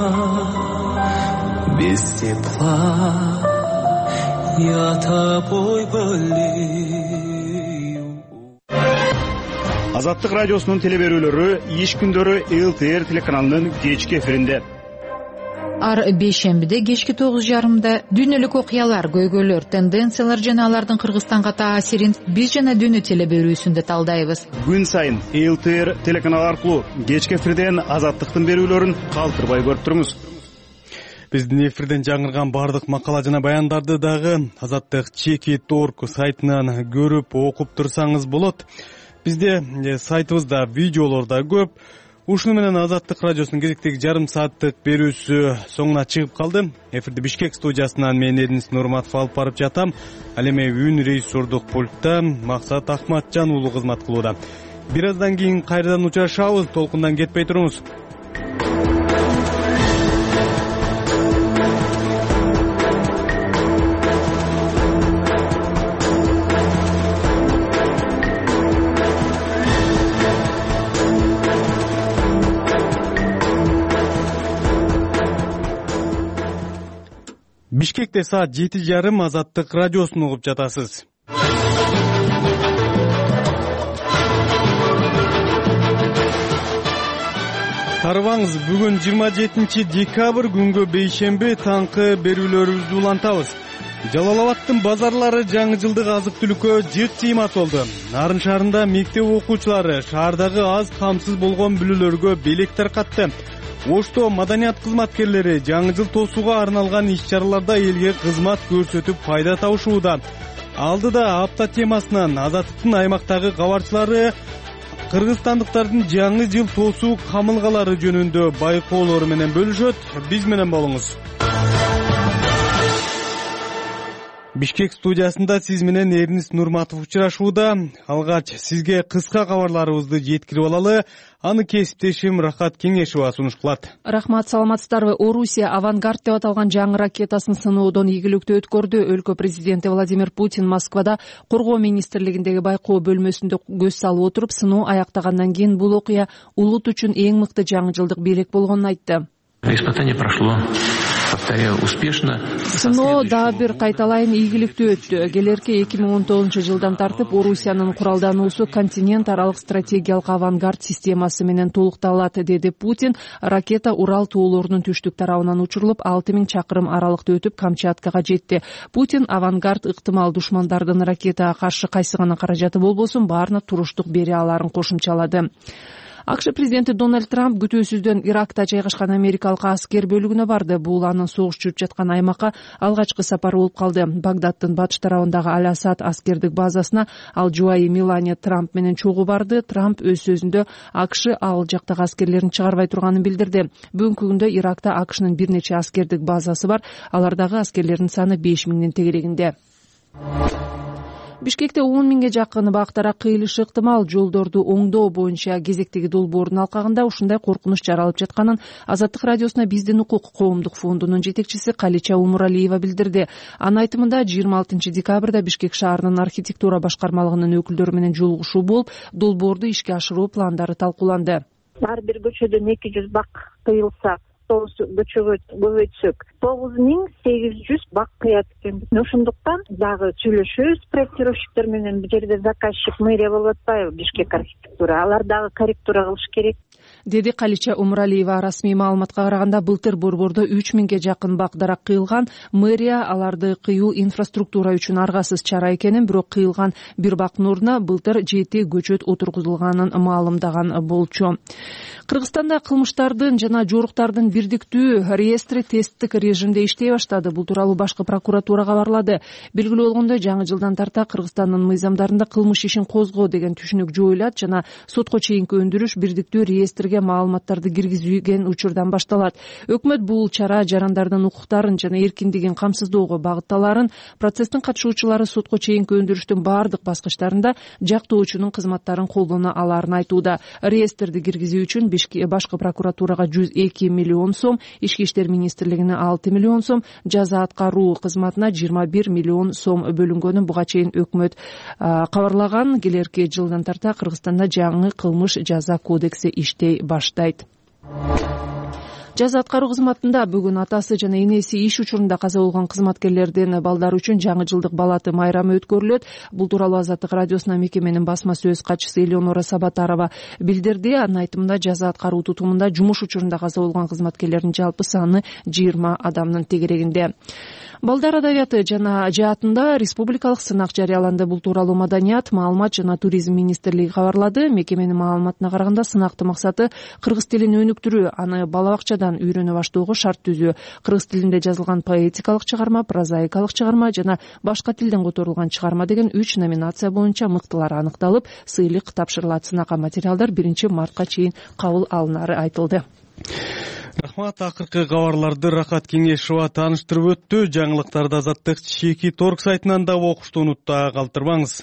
без тепла. Я тобой болею. Азаттык радиосунун телеберүүлөрү иш күндөрү ЛТР телеканалынын кечки эфиринде. Ар бейшембиде кечки 9:30 дүйнөлүк окуялар, көйгөйлөр, тенденциялар жана алардын Кыргызстанга таасирин биз жана дүйнө телеберүүсүндө талдайбыз. Күн сайын ЛТР телеканалы аркылуу кечки эфирден Азаттыктын берүүлөрүн калтырбай көрүп туруңуз. Биздин эфирден жаңырган бардык макала жана баяндарды дагы Азаттык Чеки.org сайтынан көрүп, окуп турсаңыз болот. Бизде сайтыбызда видеолор да көп. Ушуну менен Азаттык радиосунун кезектеги жарым сааттык берүүсү соңуна чыгып калды. Эфирди Бишкек студиясынан мен Эдинис Нурматов алып барып жатам. Ал эми үн режиссердук пультта Максат Ахматжан уулу кызмат кылууда. Бир аздан кийин кайрадан учурашабыз. Толкундан кетпей туруңуз. Бишкекте саат 7:30 Азаттык радиосун угуп жатасыз. Тарбаңыз, бүгүн 27 декабрь күнгө бейшемби таңкы берүүлөрүбүздү улантабыз. Жалал-Абадтын базарлары жаңы жылдык азык-түлүккө жыт кыймат болду. Нарын шаарында мектеп окуучулары шаардагы аз камсыз болгон бүлөлөргө белек таркатты. Ошто маданият кызматкерлери жаңы жыл тосууга арналган иш-чараларда элге кызмат көрсөтүп пайда табышууда. Алдыда апта темасынан Азаттыктын аймактагы кабарчылары кыргызстандыктардын жаңы жыл тосуу камылгалары жөнүндө байкоолору менен бөлүшөт. Биз менен болуңуз. Бишкек студиясында сиз менен Эрнис Нурматов учурашууда. Алгач сизге кыска кабарларыбызды жеткирип алалы. Аны кесиптешим Рахат Кеңешова сунуш кылат. Рахмат, саламатсыздарбы? Орусия Авангард деп аталган жаңы ракетасын сыноодон ийгиликтүү өткөрдү. Өлкө президенти Владимир Путин Москвада коргоо министрлигиндеги байкоо бөлмөсүндө көз салып отуруп, сыноо аяктагандан кийин бул окуя улут үчүн эң мыкты жаңы жылдык белек болгонун айтты. Испытание прошло, повторяю, успешно. Сыноо дагы бир кайталайын ийгиликтүү өттү. Келерки 2019 жылдан тартып Орусиянын куралдануусу континент аралык стратегиялык авангард системасы менен толукталат, деди Путин. Ракета Урал тоолорунун түштүк тарабынан учурулуп 6000 чакырым аралыкты өтүп Камчаткага жетти. Путин авангард ыктымал душмандардын ракетага каршы кайсы гана каражаты болбосун баарына туруштук бере аларын кошумчалады. АКШ президенти Дональд Трамп күтүүсүздөн Иракта жайгашкан америкалык аскер бөлүгүнө барды. Бул анын согуш жүрүп жаткан аймакка алгачкы сапары болуп калды. Багдаддын батыш тарабындагы Аль-Асад аскердик базасына ал жубайы Мелания Трамп менен чогуу барды. Трамп өз сөзүндө АКШ ал жактагы аскерлерин чыгарбай турганын билдирди. Бүгүнкү күндө Иракта АКШнын бир нече аскердик базасы бар. Алардагы аскерлердин саны 5000 тегерегинде. Бишкекте 10 миңге жакын бактара кыйылышы ыктымал. Жолдорду оңдоо боюнча кезектеги долбоордун алкагында ушундай коркунуч жаралып жатканын Азаттык радиосуна Биздин укук коомдук фондунун жетекчиси Калича Умуралиева билдирди. Анын айтымында 26 декабрда Бишкек шаарынын архитектура башкармалыгынын өкүлдөрү менен жолугушуу болуп, долбоорду ишке ашыруу пландары талкууланды. Ар бир көчөдөн 200 бак кыйылса, көчөгө көбөйтсөк 9800 бак кыят экен. Ошондуктан дагы сүйлөшөбүз проектировщиктер менен. Бул жерде заказчик мэрия болуп атпайбы, Бишкек архитектура. Алар дагы корректура кылыш керек, деди Калича Умуралиева. Расмий маалыматка караганда былтыр борбордо 3000ге жакын бак дарак кыйылган. Мэрия аларды кыюу инфраструктура үчүн аргасыз чара экенин, бирок кыйылган бир бактын ордуна былтыр 7 көчөт отургузулганын маалымдаган болчу. Кыргызстанда кылмыштардын жана жоруктардын бирдиктүү реестри тесттик режимде иштей баштады. Бул тууралуу башкы прокуратура кабарлады. Белгилүү болгондой, жаңы жылдан тарта Кыргызстандын мыйзамдарында кылмыш ишин козгоо деген түшүнүк жоюлат жана сотко чейинки өндүрүш бирдиктүү реестрге маалыматтарды киргизген учурдан башталат. Өкмөт бул чара жарандардын укуктарын жана эркиндигин камсыздоого багытталарын, процесстин катышуучулары сотко чейинки өндүрүштүн баардык баскычтарында жактоочунун кызматтарын колдоно аларын айтууда. Реестрди киргизүү үчүн башкы прокуратурага 102 миллион сом, Ички иштер министрлигине 6 миллион сом, жаза аткаруу кызматына 21 миллион сом бөлүнгөнүн буга чейин өкмөт кабарлаган. Келерки жылдан тарта Кыргызстанда жаңы кылмыш жаза кодекси иштей баштайт. Жаза аткаруу кызматында бүгүн атасы жана энеси иш учурунда каза болгон кызматкерлердин балдары үчүн жаңы жылдык балаты майрамы өткөрүлөт. Бул тууралуу Азаттык радиосуна мекеменин басма сөз катчысы Элеонора Сабатарова билдирди. Анын айтымында жаза аткаруу тутумунда жумуш учурунда каза болгон кызматкерлердин жалпы саны 20 адамдын тегерегинде. Балдар адабияты жана жаатында республикалык сынак жарыяланды. Бул тууралуу Маданият, маалымат жана туризм министрлиги кабарлады. Мекеменин маалыматына караганда сынактын максаты кыргыз тилин өнүктүрүү, аны бала бакчадан үйрөнө баштоого шарт түзүү. Кыргыз тилинде жазылган поэтикалык чыгарма, прозаикалык чыгарма жана башка тилден которулган чыгарма деген 3 номинация боюнча мыктылар аныкталып, сыйлык тапшырылат. Сынакка материалдар 1 мартка чейин кабыл алынары айтылды. Рахмат. Акыркы кабарларды Рахат Кеңешова тааныштырып өттү. Жаңылыктарды Азаттык чеки торг сайтынан да окушту унутпай калтырбаңыз.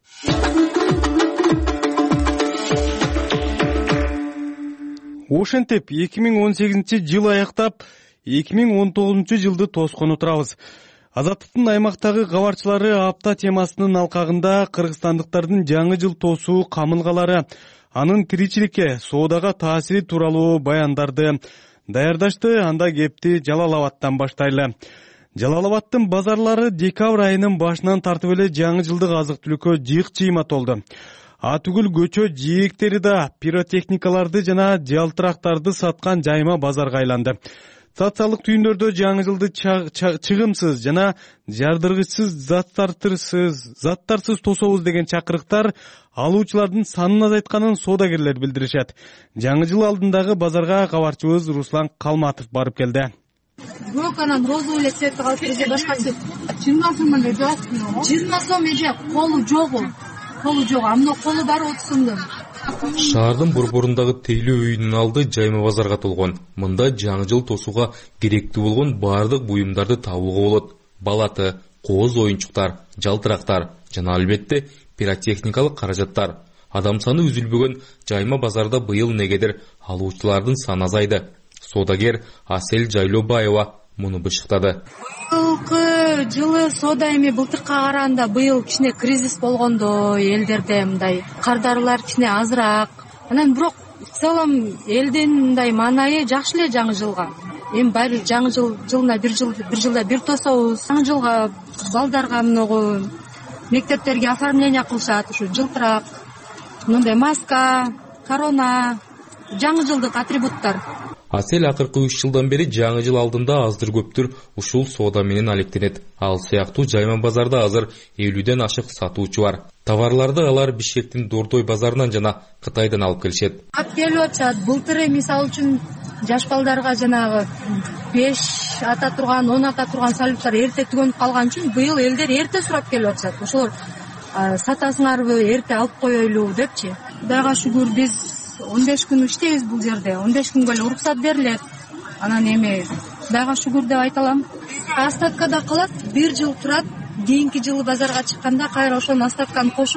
Ошентип 2018 жыл аяктап 2019 жылды тоскону турабыз. Азаттыктын аймактагы кабарчылары апта темасынын алкагында кыргызстандыктардын жаңы жыл тосуу камылгалары, анын тиричиликке, соодага таасири тууралуу баяндарды даярдашты. Анда кепти Жалал-Абадтан баштайлы. Жалал Абадтын базарлары декабрь айынын башынан тартып эле жаңы жылдык азык түлүккө жыйк-жыйма толду. Атүгүл көчө жээктери да пиротехникаларды жана жалтырактарды саткан жайма базарга айланды. Социалдык түйүндөрдө жаңы жылды чыгымсыз жана жардыргычсыз заттарсыз тособуз деген чакырыктар алуучулардын санын азайтканын соодагерлер билдиришет. Жаңы жыл алдындагы базарга кабарчыбыз Руслан Калматов барып келди. Бирок анан розовый эле цветти калып берсе башкасы 20 сом эле жок. 20 сом эже колу жогу. Колу жок. Амына колу бары 30 сомдон. Шаардын борборундагы тейлөө үйүнүн алды жайма базарга толгон. Мында жаңы жыл тосууга керектүү болгон баардык буюмдарды табууга болот. Балаты, кооз оюнчуктар, жалтырактар жана албетте пиротехникалык каражаттар. Адам саны үзүлбөгөн жайма базарда быйыл негедир алуучулардын саны азайды. Соодагер Асель Жайлобаева муну бышыктады. Быйылкы жылы соода эми былтыркыга караганда быйыл кичине кризис болгондо элдерде мындай кардарылар кичине азыраак. Анан бирок в целом элдин мындай маанайы жакшы эле жаңы жылга. Эми баары жаңы жылына бир жылда бир тособуз. Жаңы жылга балдарга многу мектептерге оформление кылышат, ушу жылтырак, мындай маска, корона, жаңы жылдык атрибуттар. Асель акыркы 3 жылдан бери жаңы жыл алдында аздыр көптүр ушул соода менен алектенет. Ал сыяктуу жайма базарда азыр 50ден ашык сатуучу бар. Товарларды алар Бишкектин Дордой базарынан жана Кытайдан алып келишет. Ап келип атышат. Былтыр мисалы үчүн жаш балдарга жанагы 5 ата турган, 10 ата турган салюттар эрте түгөнүп калган үчүн быйыл элдер эрте сурап келип атышат. Ошолор сатасыңарбы, эрте алып коелу депчи. Кудайга шүгүр биз 15 күн иштейбиз бул жерде. 15 күнгө эле уруксат берилет. Анан эми Кудайга шүгүр деп айта алам. Остаткада калат, 1 жыл турат. Кийинки жылы базарга чыкканда кайра ошону остатканы кошуп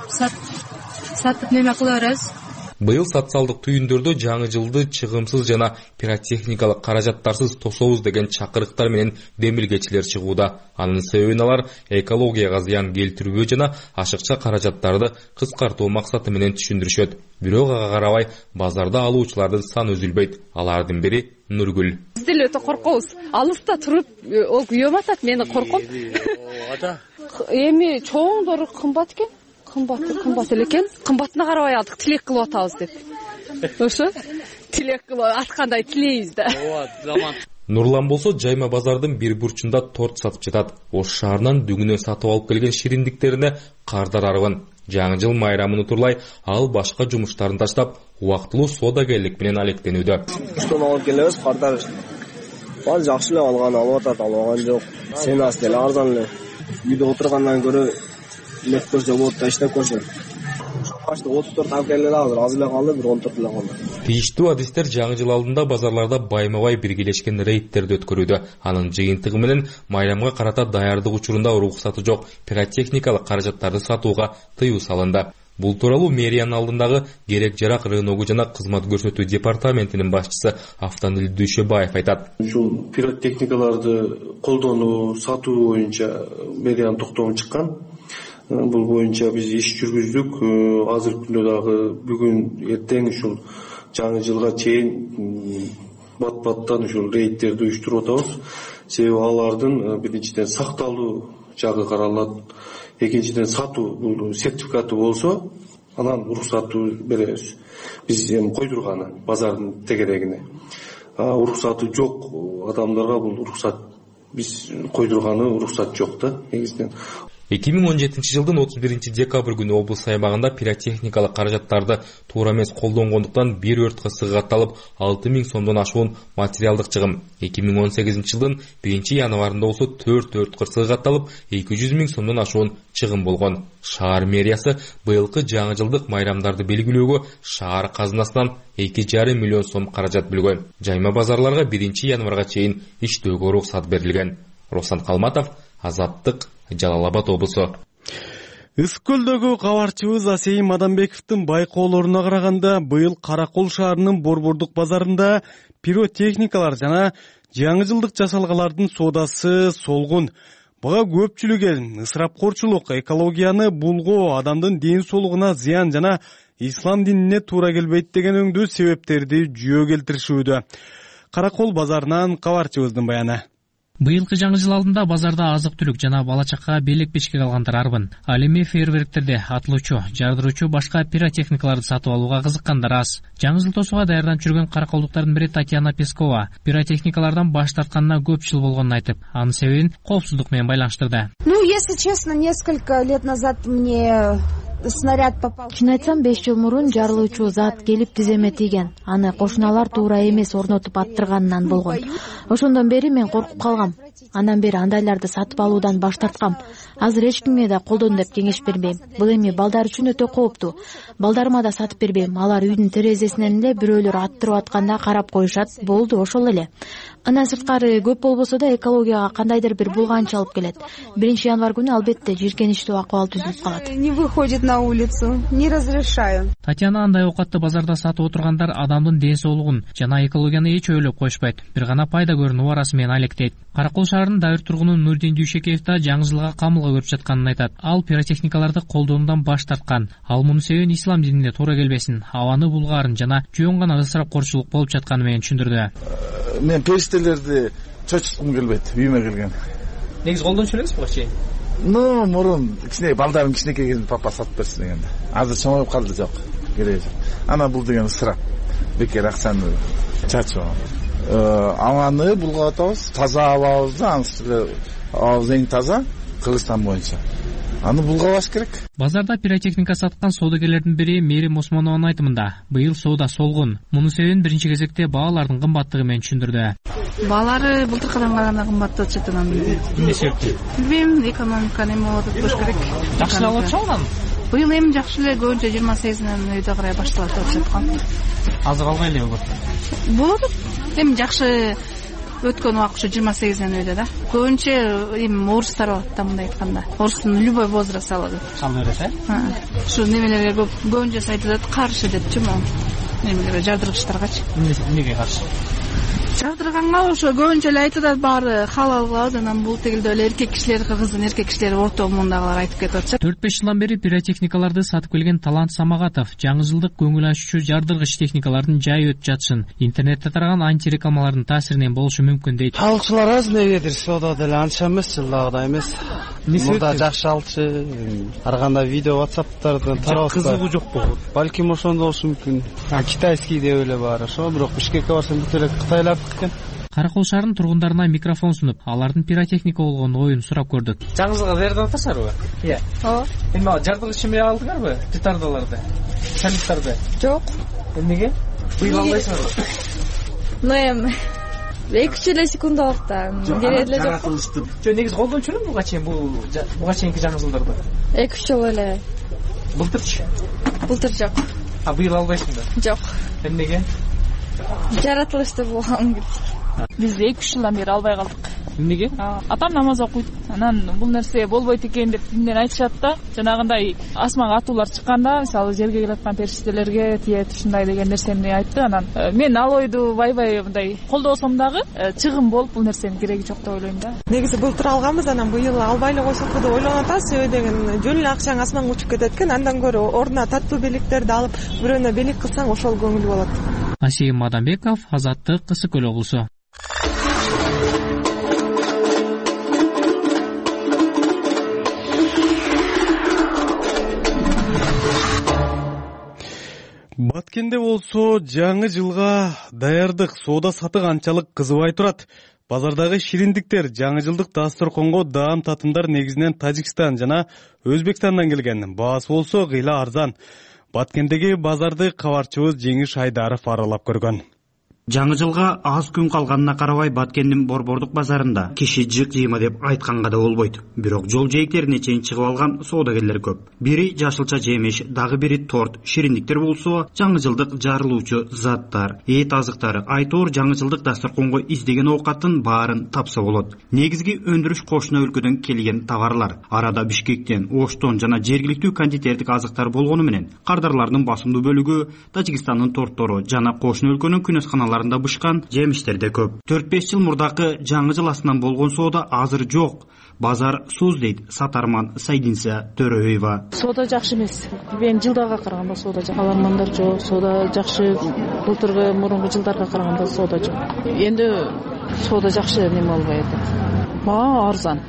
сатып неме кыла беребиз. Быйыл социалдык түйүндөрдө жаңы жылды чыгымсыз жана пиротехникалык каражаттарсыз тособуз деген чакырыктар менен демилгечилер чыгууда. Анын себебин алар экологияга зыян келтирбөө жана ашыкча каражаттарды кыскартуу максаты менен түшүндүрүшөт. Бирок ага карабай базарда алуучулардын саны үзүлбөйт. Алардын бири Нургүл. Биз деле өтө коркобуз. Алыста туруп, ол күйөөм атат, мени корком. Эми чоңдору кымбат экен. Кымбат эле экен. Кымбатына карабай алдык, тилек кылып атабыз деп. Ошо тилек кылып аткандай тилейбиз да. Нурлан болсо жайма базардын бир бурчунда торт сатып жатат. Ош шаарынан дүңүнө сатып алып келген шириндиктерине кардар арыгын. Жаңы жыл майрамын утурлай ал башка жумуштарын таштап, убактылуу соодагерлик менен алектенүүдө. Үчтөн алып келебиз, кардар. Баары жакшы эле алган, алып атат, албаган жок. Ценасы деле арзан эле. Үйдө отургандан көрө элек көрсө болот да иштеп көрсө. Башта 34 алып келди, азыр аз эле калды, бир 14 эле калды. Тийиштүү адистер жаңы жыл алдында базарларда байма-бай биргелешкен рейдтерди өткөрүүдө. Анын жыйынтыгы менен майрамга карата даярдык учурунда уруксаты жок пиротехникалык каражаттарды сатууга тыюу салынды. Бул тууралуу мэриянын алдындагы керек жарак рыногу жана кызмат көрсөтүү департаментинин башчысы Автанил Дүйшөбаев айтат. Ушул пиротехникаларды колдонуу, сатуу боюнча мэриянын токтому чыккан. Бул боюнча биз иш жүргүздүк. Азыркы күндө дагы бүгүн эртең ушул жаңы жылга чейин бат-баттан ушул рейдтерди уюштуруп атабыз. Себеби алардын биринчиден сакталуу жагы каралат. Экинчиден сатуу бул сертификаты болсо, анан уруксаты беребиз. Биз эми койдурганы базардын тегерегине. Уруксаты жок адамдарга бул уруксат биз койдурганы уруксат жок да негизинен. 2017 жылдын 31 декабрь күнү облус аймагында пиротехникалык каражаттарды туура эмес колдонгондуктан бир өрт кысыгы катталып 6000 сомдон ашуун материалдык чыгым. 2018 жылдын 1 январында болсо 4 өрт кысыгы катталып 200 000 сомдон ашуун чыгым болгон. Шаар мэриясы быйылкы жаңы жылдык майрамдарды белгилөөгө шаар казынасынан 2,5 миллион сом каражат бөлгөн. Жайма базарларга 1 январга чейин иштөөгө уруксат берилген. Руслан Калматов, Азаттык, Жалал Абад облусу. Ысык көлдөгү кабарчыбыз Асейим Мадамбековдун байкоолоруна караганда быйыл Каракол шаарынын борбордук базарында пиротехникалар жана жаңы жылдык жасалгалардын соодасы солгун. Буга көпчүлүгү ысырапкорчулук, экологияны булгоо, адамдын ден соолугуна зыян жана ислам динине туура келбейт деген өңдүү себептерди жүйө келтиришүүдө. Каракол базарынан кабарчыбыздын баяны. Быйылкы жаңы жыл алдында базарда азык-түлүк жана бала чакка белек бешкек алгандар арбын. Ал эми фейерверктерди, атылуучу, жардыруучу башка пиротехникаларды сатып алууга кызыккандар аз. Жаңы жыл тосууга даярданып жүргөн караколдуктардын бири Татьяна Пескова пиротехникалардан баш тартканына көп жыл болгонун айтып, анын себебин коопсуздук менен байланыштырды. Если честно, несколько лет назад мне снаряд попал. Чын айтсам, 5 жыл мурун жарылуучу зат келип тиземе тийген. Аны кошуналар туура эмес орнотуп аттырганынан болгон. Ошондон бери мен коркуп калгам. Андан бери андайларды сатып алуудан баш тарткам. Азыр эч кимге да колдон деп кеңеш бербейм. Бул эми балдар үчүн өтө кооптуу. Балдарыма да сатып бербейм. Алар үйдүн терезесинен эле бирөөлөр аттырып атканда карап коюшат. Болду, ошол эле. Андан сырткары көп болбосо да экологияга кандайдыр бир булганч алып келет. 1-январь күнү албетте жийиркеничтүү акыбал түзүлүп калат. Не выходит на улицу, не разрешаю. Татьяна андай оокатты базарда сатып отургандар адамдын ден соолугун жана экологияны эч ойлоп койшпайт. Бир гана пайда көрүүнү арасы менен алектейт. Каракол шаарынын Дайыр тургуну Нурдин Дүйшекеев да жаңы жылга камылга көрүп жатканын айтат. Ал пиротехникаларды колдонуудан баш тарткан. Ал муну себебин ислам динине туура келбесин, абаны булгаарын жана жөн гана ысырапкорчулук болуп жатканы менен түшүндүрдү. Мен периштелерди чочуткум келбейт, үйүмө келген. Негизи колдончу элеңиз буга чейин? Мурун кичине балдарым кичинекей кезинде папа сатып берсин дегенде. Азыр чоңоюп калды, жок. Кереги жок. Ана бул деген ысырап. Бекер акчаны чачып. Аваны булгатабыз, таза абабызды, анысы абабыз эң таза Кыргызстан боюнча. Аны булгабаш керек. Базарда пиротехника саткан соодагерлердин бири Мерим Осмонованын айтымында, быйыл соода солгун. Мунун себебин биринчи кезекте баалардын кымбаттыгы менен түшүндүрдү. Баалары былтыркыдан караганда кымбаттап жатат анан. Эмне себептен? Билбейм, экономика неме болуп атат болуш керек. Жакшы эле алып атышабы анан? Быйыл эми жакшы эле көбүнчө 28-нен өйдө карай башталат деп жаткан. Азыр калгай эле көп. Болот. Эми жакшы өткөн убак ушу 28-нен өйдө да. Көбүнчө эми орустар болот да, мындай айтканда. Орустун любой возраст алат. Ал берет, Ушу немелерге көбүнчө айтылат, каршы депчи могу. Немелерге жардыргычтаргачы. Эмнеге каршы? Жардырганга ошо көбүнчө эле айтылат, баары халал кылабыз, анан бул тигилде эле эркек кишилер, кыргыздын эркек кишилери орто муундагылар айтып кетип атышат. 4-5 жылдан бери пиротехникаларды сатып келген Талант Самагатов жаңы жылдык көңүл ачуучу жардыргыч техникалардын жай өтүп жатышын интернетте тараган антирекламалардын таасиринен болушу мүмкүн дейт. Алчылар аз негедир, сода деле анча эмес, жылдагыдай эмес. Мурда жакшы алчы, арганда видео WhatsApp'тардан тарап кызыгуу жокпу? Балким ошондо болушу мүмкүн. Китайский деп эле бар, ошо бирок Бишкекке барсам бүт эле кытайлар экен. Каракол шаарынын тургундарына микрофон сунуп, алардын пиротехника болгон оюн сурап көрдүк. Жаңы жылга даярданып атасызарбы? Иә. Эми жардыргыч эме алдыңарбы? Петардаларды, салюттарды? Жок. Эмнеге? Быйыл албайсыңарбы? Эми 2 эле секундалыкта керек эле жок. Жок, негизи колдончу элем буга чейинки жаңы жылдарда? 2 жыл эле. Былтырчы? Былтыр жок. Быйыл албайсыңдар? Жок. Эмнеге? Жаратылышты болгон керек. Биз 2 жылдан бери албай калдык. Эмнеге? Атам намаз окуйт. Анан бул нерсе болбойт экен деп динден айтышат да. Жанагындай асманга атуулар чыкканда, мисалы жерге келаткан периштелерге тиет ушундай деген нерсени айтты. Анан мен ал ойду байбай мындай колдосом дагы чыгым болуп бул нерсенин кереги жок деп ойлойм да. Негизи былтыр алганбыз, анан быйыл албай эле койсок деп ойлонуп атабыз. Себеби деген жөн эле акчаң асманга учуп кетет экен. Андан көрө ордуна таттуу белектерди алып, бирөөнө белек кылсаң ошол көңүл болот. Асийим Мадамбеков, Азаттык, Кысык Көл облусу. Баткенде болсо жаңы жылга даярдык, соода сатык анчалык кызыбай турат. Базардагы шириндиктер, жаңы жылдык дасторконго даам татымдар негизинен Тажикстан жана Өзбекстандан келген. Баасы болсо кыйла арзан. Баткендеги базарды кабарчыбыз Жеңиш Айдаров аралап көргөн. Жаңы жылга аз күн калганына карабай Баткендин Борбордук базарында киши жык жыйма деп айтканга да болбойт. Бирок жол жээктерине чейин чыгып алган соодагерлер көп. Бири жашылча жемиш, дагы бири торт, шириндиктер болсо, жаңы жылдык жарылуучу заттар, эт азыктары, айтор жаңы жылдык дасторконго издеген оокаттын баарын тапса болот. Негизги өндүрүш кошуна өлкөдөн келген товарлар. Арада Бишкектен, Оштон жана жергиликтүү кондитердик азыктар болгону менен, кардарлардын басымдуу бөлүгү Тажикстандын тортору жана кошуна өлкөнүн күнөсканалары бышкан жемиштер де көп. 4-5 жыл мурдакы жаңы жыл астынан болгон соода азыр жок. Базар суз дейт сатарман Сайдинса Төрөева. Соода жакшы эмес. Мен жылдарга караганда соода жакшы. Алармандар жок, соода жакшы. Былтыркы мурунку жылдарга караганда соода жок. Эndi соода жакшы неме болбой атат. Арзан.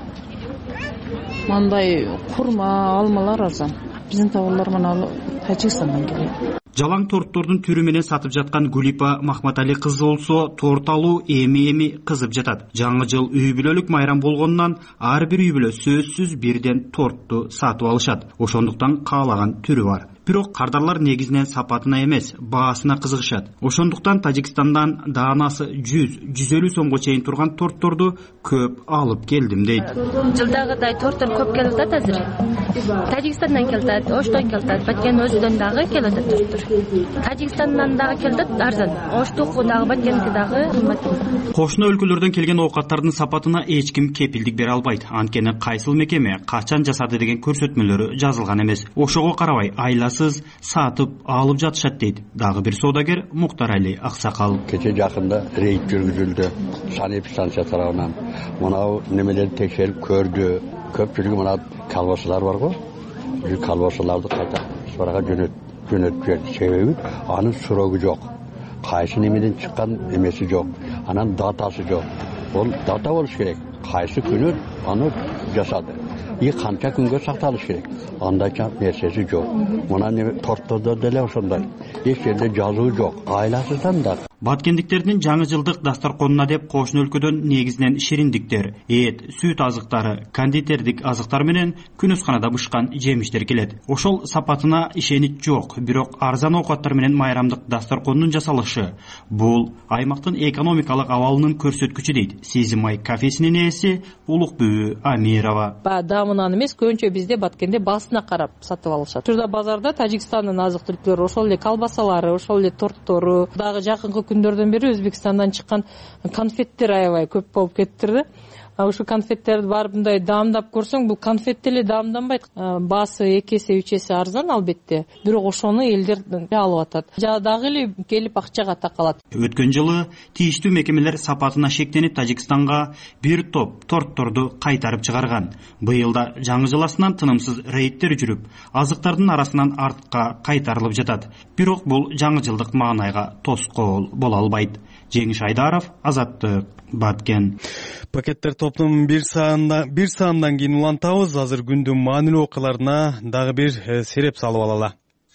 Мындай курма, алмалар арзан. Биздин товарлар мына Тажикстандан келет. Жалаң торттордун түрү менен сатып жаткан Гулипа Махматали кызы болсо торт алуу эми кызып жатат. Жаңы жыл үй бүлөлүк майрам болгонунан ар бир үй бүлө сөзсүз бирден тортту сатып алышат. Ошондуктан каалаган түрү бар. Бирок кардарлар негизинен сапатына эмес, баасына кызыгышат. Ошондуктан Тажикстандан даанасы 100-150 сомго чейин турган тортторду көп алып келдим дейт. Жылдагыдай торттор көп келип атат азыр. Тажикстандан келет, Оштон келет, Баткен өзүдөн дагы келет торттор. Тажикстандан дагы келет арзан. Оштуку дагы, Баткенки дагы кымбат. Кошуна өлкөлөрдөн келген оокаттардын сапатына эч ким кепилдик бере албайт. Анткени кайсыл мекеме качан жасады деген көрсөтмөлөрү жазылган эмес. Ошого карабай айласыз сатып алып жатышат дейт дагы бир соодагер Муктар Али Аксакал. Кече жакында рейд жүргүзүлдү. Санэпстанция тарабынан мынау немелерди текшерип көрдү. Көпчүлүгү мына колбасалар бар го. Колбасаларды кайта сурага жөнөтүп берди. Себеби анын сурогу жок. Кайсы немеден чыккан эмеси жок. Анан датасы жок. Ол дата болуш керек. Кайсы күнү аны жасады. Канча күнгө сакталыш керек. Андайча нерсеси жок. Мына торттордо деле ошондой. Эч жерде жазуу жок. Айласыздан да. Баткендиктердин жаңы жылдык дастарконуна деп кошуна өлкөдөн негизинен шириндиктер, эт, сүт азыктары, кондитердик азыктар менен күнөсканада бышкан жемиштер келет. Ошол сапатына ишенич жок, бирок арзан оокаттар менен майрамдык дастаркондун жасалышы бул аймактын экономикалык абалынын көрсөткүчү дейт Сезимай кафесинин ээси Улукбүбү Амирова. Дамынан эмес, көбүнчө бизде Баткенде басына карап сатып алышат. Турда базарда Тажикстандын азык-түлүктөрү, ошол эле колбасалары, ошол эле торттору, дагы жакынкы күндөрдөн бери Өзбекстандан чыккан конфеттер аябай көп болуп кетиптир да. Ушу конфеттерди барып мындай даамдап көрсөң, бул конфет деле даамданбайт. Баасы 2 эсе 3 эсе арзан албетте. Бирок ошону элдер алып атат. Дагы эле келип акчага такалат. Өткөн жылы тийиштүү мекемелер сапатына шектенип Тажикстанга бир топ тортторду кайтарып чыгарган. Быйыл да жаңы жыл астынан тынымсыз рейдтер жүрүп, азыктардын арасынан артка кайтарылып жатат. Бирок бул жаңы жылдык маанайга тоскоол боло албайт. Жеңиш Айдаров, Азаттык, Баткен. Пакеттер топтун бир саамдан кийин улантабыз. Азыр күндүн маанилүү окуяларына дагы бир сереп салып алалы.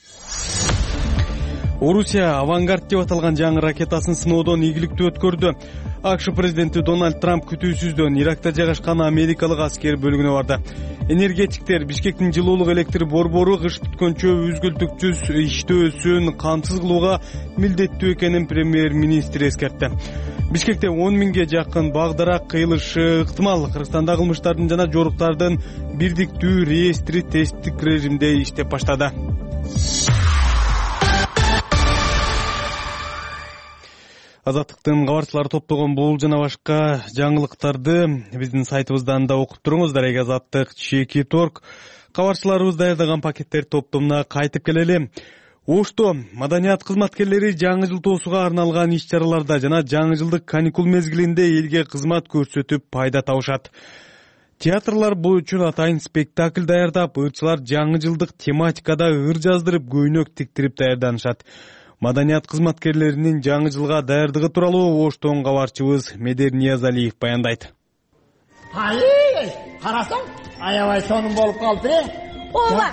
Орусия авангард деп аталган жаңы ракетасын сыноодон ийгиликтүү өткөрдү. АКШ президенти Дональд Трамп күтүүсүздөн Иракта жайгашкан америкалык аскер бөлүгүнө барды. Энергетиктер Бишкектин жылуулук электр борбору кыш бүткөнчө үзгүлтүксүз иштөөсүн камсыз кылууга милдеттүү экенин премьер-министр эскертти. Бишкекте 10 миңге жакын багдарак кыйылышы ыктымал. Кыргызстанда кылмыштардын жана жоруктардын бирдиктүү реестри тесттик режимде иштеп баштады. Азаттыктын кабарчылары топтогон бул жана башка жаңылыктарды биздин сайтыбыздан да окуп туруңуз. Дарек Азаттык /Торг кабарчыларыбыз даярдаган пакеттер топтомуна кайтып келели. Ошто маданият кызматкерлери жаңы жыл тоосуга арналган иш-чараларда жана жаңы жылдык каникул мезгилинде элге кызмат көрсөтүп пайда табышат. Театрлар бул үчүн атайын спектакль даярдап, ырчылар жаңы жылдык тематикада ыр жаздырып, көйнөк тиктирип даярданышат. Маданият кызматкерлеринин жаңы жылга даярдыгы тууралуу Оштон кабарчыбыз Медер Ниязалиев баяндайт. Карасаң, аябай сонун болуп калды. Ооба.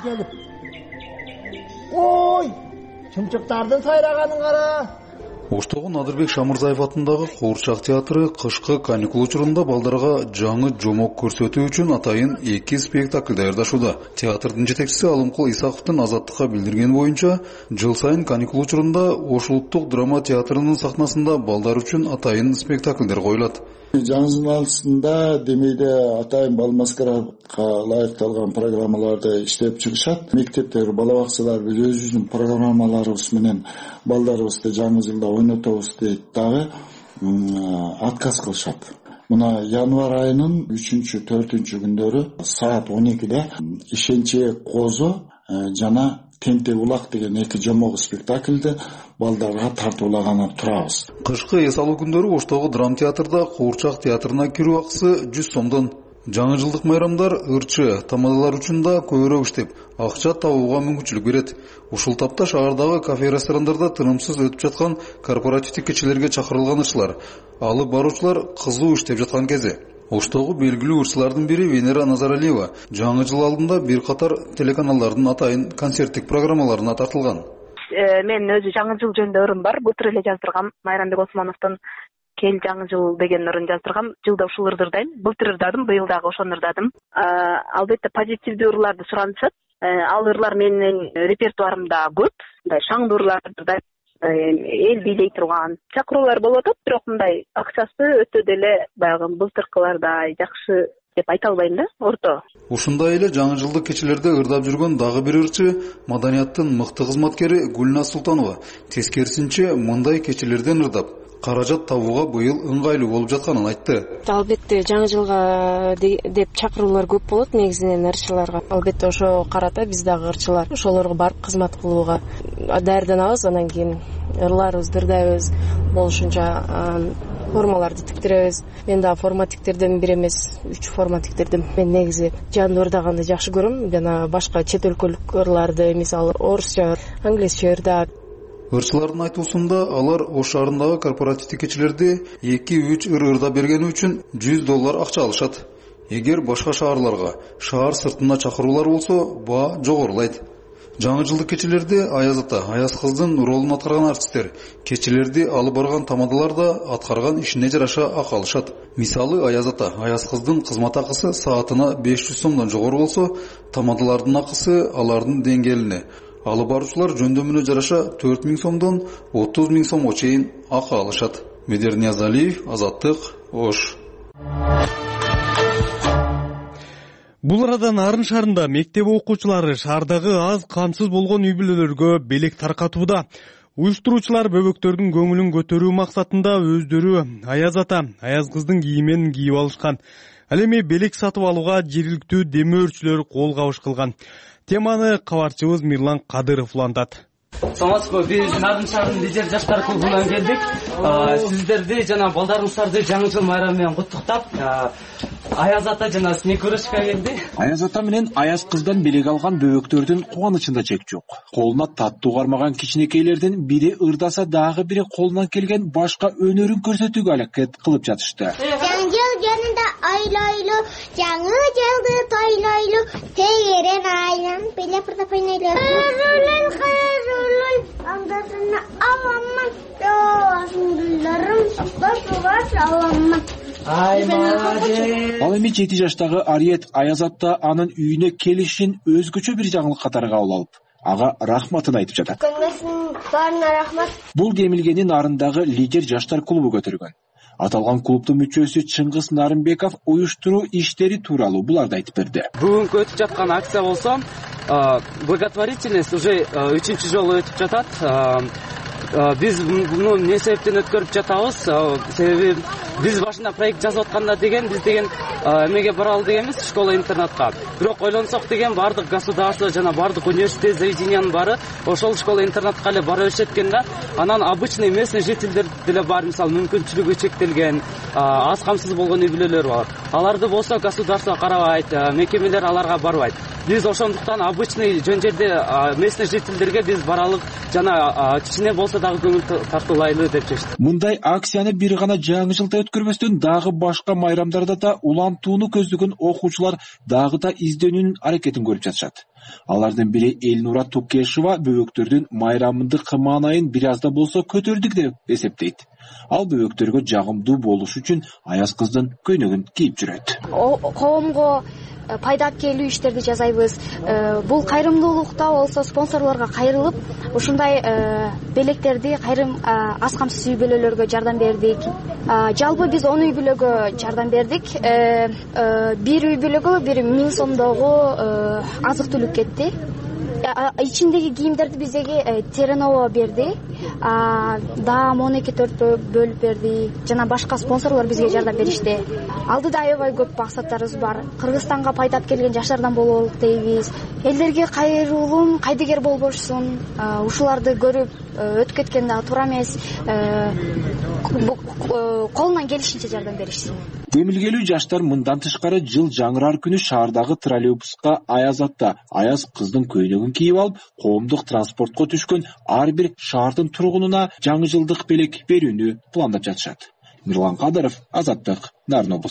Ой, чымчыктардын сайраганын кара. Оштогу Надырбек Шамырзаев атындагы Куурчак театры кышкы каникул учурунда балдарга жаңы жомок көрсөтүү үчүн атайын 2 спектакль даярдашууда. Театрдын жетекчиси Алымкул Исаковдун Азаттыкка билдирген боюнча, жыл сайын каникул учурунда Ош улуттук драма театрынын сахнасында балдар үчүн атайын спектакльдер коюлат. Жаңы жыл алысында демейде атайын бал маскарадка ылайыкталган программаларды иштеп чыгышат. Мектептер, бала бакчалар өзүбүздүн программаларыбыз менен балдарыбызды жаңы жылда ойнотобуз дейт дагы отказ кылышат. Мына январь айынын 3-4 күндөрү саат 12-де Ишенче Козо жана Тентек улак деген 2 жомок спектакльди балдарга тартуулаганы турабыз. Кышкы эс алуу күндөрү Оштогу драм театрда Куурчак театрына кирүү акысы 100 сомдон. Жаңы жылдык майрамдар ырчы тамадалар үчүн да көбүрөөк иштеп, акча табууга мүмкүнчүлүк берет. Ушул тапта шаардагы кафе-ресторандарда тынымсыз өтүп жаткан корпоративдик кечелерге чакырылган ырчылар, алып баруучулар кызуу иштеп жаткан кези. Оштогу белгилүү ырчылардын бири Венера Назаралиева жаңы жыл алдында бир катар телеканалдардын атайын концерттик программаларына тартылган. Мен өзү жаңы жыл жөнүндө ырым бар. Былтыр эле жаздыргам. Майрамбек Осмоновдун Кел жаңы жыл деген ырын жаздыргам. Жылда ушул ырдырдайм. Былтыр ырдадым, быйыл дагы ошону ырдадым. Албетте позитивдүү ырларды суранышат. Ал ырлар менин репертуарымда көп. Мындай шаңдуу ырлар ырдайм. Эл бийлей турган чакыруулар болуп атат, бирок мындай акчасы өтө деле баягы былтыркылардай жакшы деп айта албайм да, орто. Ушундай эле жаңы жылдык кечелерде ырдап жүргөн дагы бир ырчы маданияттын мыкты кызматкери Гүлназ Султанова тескерисинче мындай кечелерден ырдап каражат табууга быйыл ыңгайлуу болуп жатканын айтты. Албетте жаңы жылга деп чакыруулар көп болот негизинен ырчыларга. Албетте ошо карата биз дагы ырчылар ошолорго барып кызмат кылууга даярданабыз. Анан кийин ырларыбызды ырдайбыз, болушунча формаларды тиктиребиз. Мен да форма тиктирдим, бир эмес 3 форма тиктирдим. Мен негизи жандуу ырдаганды жакшы көрөм. Жана башка чет өлкөлүк ырларды, мисалы орусча, англисче ырдап. Ырчылардын айтуусунда алар Ош шаарындагы корпоративдик кечелерде 2-3 ырда бергени үчүн $100 акча алышат. Эгер башка шаарларга, шаар сыртына чакыруулар болсо, баа жогорулайт. Жаңы жылдык кечелерде Аяз ата, Аяз кыздын ролун аткарган артисттер кечелерди алып барган тамадаларда аткарган ишине жараша ак алышат. Мисалы Аяз ата, Аяз кыздын кызмат акысы саатына 500 сомдон жогору болсо, тамадалардын акысы алардын деңгээлине, алып баруучулар жөндөмүнө жараша 4000 сомдон 30.000 сомго чейин акы алышат. Медер Ниязалиев, Азаттык, Ош. Бул арадан Арын шаарында мектеп окуучулары шаардагы аз камсыз болгон үй бүлөлөргө белек таркатууда. Уюштуруучулар бөбөктөрдүн көңүлүн көтөрүү максатында өздөрү Аяз ата, Аяз кыздын кийимин кийип алышкан. Ал эми белек сатып алууга жергиликтүү демөөрчүлөр кол кабыш кылган. Теманы кабарчыбыз Мирлан Кадыров улантат. Саламатсызбы, биз Арын шаарынын лидер жаштар клубунан келдик. Сиздерди жана балдарыңыздарды жаңы жыл майрамы менен куттуктап, Аяз ата жана Снегурочка келди. Аяз ата менен Аяз кыздан белек алган бөбөктөрдүн кубанычында чек жок. Колуна таттуу кармаган кичинекейлердин бири ырдаса, дагы бири колунан келген башка өнөрүн көрсөтүүгө аракет кылып жатышты. Жаңы жыл жанында айлайлуу, жаңы жылды тойлойлуу, тегерен айлан белек ырдап ойнойлуу. Андасына аламын, доосундуларым, баш аламын. Ал эми 7 жаштагы Ариет Аяз ата анын үйүнө келишин өзгөчө бир жаңылык катары кабыл алып, ага рахматын айтып жатат. Көңгөсүн баарына рахмат. Бул Кемилгени Нарындагы лидер жаштар клубу көтөргөн. Аталган клубдун мүчөсү Чыңгыз Нарымбеков уюштуруу иштери тууралуу буларды айтып берди. Бүгүнкү өтүп жаткан акция болсо, благотворительность уже 3-чү жолу өтүп жатат. Биз муну эмне себептен өткөрүп жатабыз? Себеби биз башында проект жазып атканда деген биз деген эмеге баралы дегенбиз, школа-интернатка. Бирок ойлонсок деген бардык государство жана бардык университет заведениянын баары ошол школа-интернатка эле бара беришет экен да. Анан обычный местный жительдер деле бар, мисалы мүмкүнчүлүгү чектелген, аз камсыз болгон үй бүлөлөр бар. Аларды болсо государство карабайт, мекемелер аларга барбайт. Биз ошондуктан обычный жөн жерде местный жительдерге биз баралык жана кичине болсо дагы көңүл тартуулайлы деп чечтик. Мындай акцияны бир гана жаңы жылда өткөрбөстөн дагы башка майрамдарда да улантууну көздөгөн окуучулар дагы да изденүүнүн аракетин көрүп жатышат. Алардын бири Элнура Тукешева бөбөктөрдүн майрамындык маанайын бир аз да болсо көтөрдүк деп эсептейт. Ал бөбөктөргө жагымдуу болуш үчүн Аяз кыздын көйнөгүн кийип жүрөт. Коомго пайда келүү иштерди жасайбыз. Бул кайрымдуулукта болсо спонсорлорго кайрылып, ушундай белектерди кайрым аз камсыз үй бүлөлөргө жардам бердик. Жалпы биз 10 үй бүлөгө жардам бердик. Бир үй бүлөгө 1000 сомдогу азык түлүк кетти. Ичиндеги кийимдерди биздеги Теренова берди. Да Монеке 4 бөлүп берди. Жана башка спонсорлор бизге жардам беришти. Алдыда аябай көп максаттарыбыз бар. Кыргызстанга пайдап келген жаштардан бололук дейбиз. Элдерге кайрылуум кайдыгер болбошсун. Ушуларды көрүп өтүп кеткен дагы туура эмес. Колунан келишинче жардам беришсин. Кемилгелүү жаштар мындан тышкары жыл жаңырар күнү шаардагы троллейбуска Аяз ата, Аяз кыздын көйнөгүн кийип алып, коомдук транспортко түшкөн ар бир шаардын тургунуна жаңы жылдык белек берүүнү пландап жатышат. Мирлан Кадыров, Азаттык, Нарын облусу.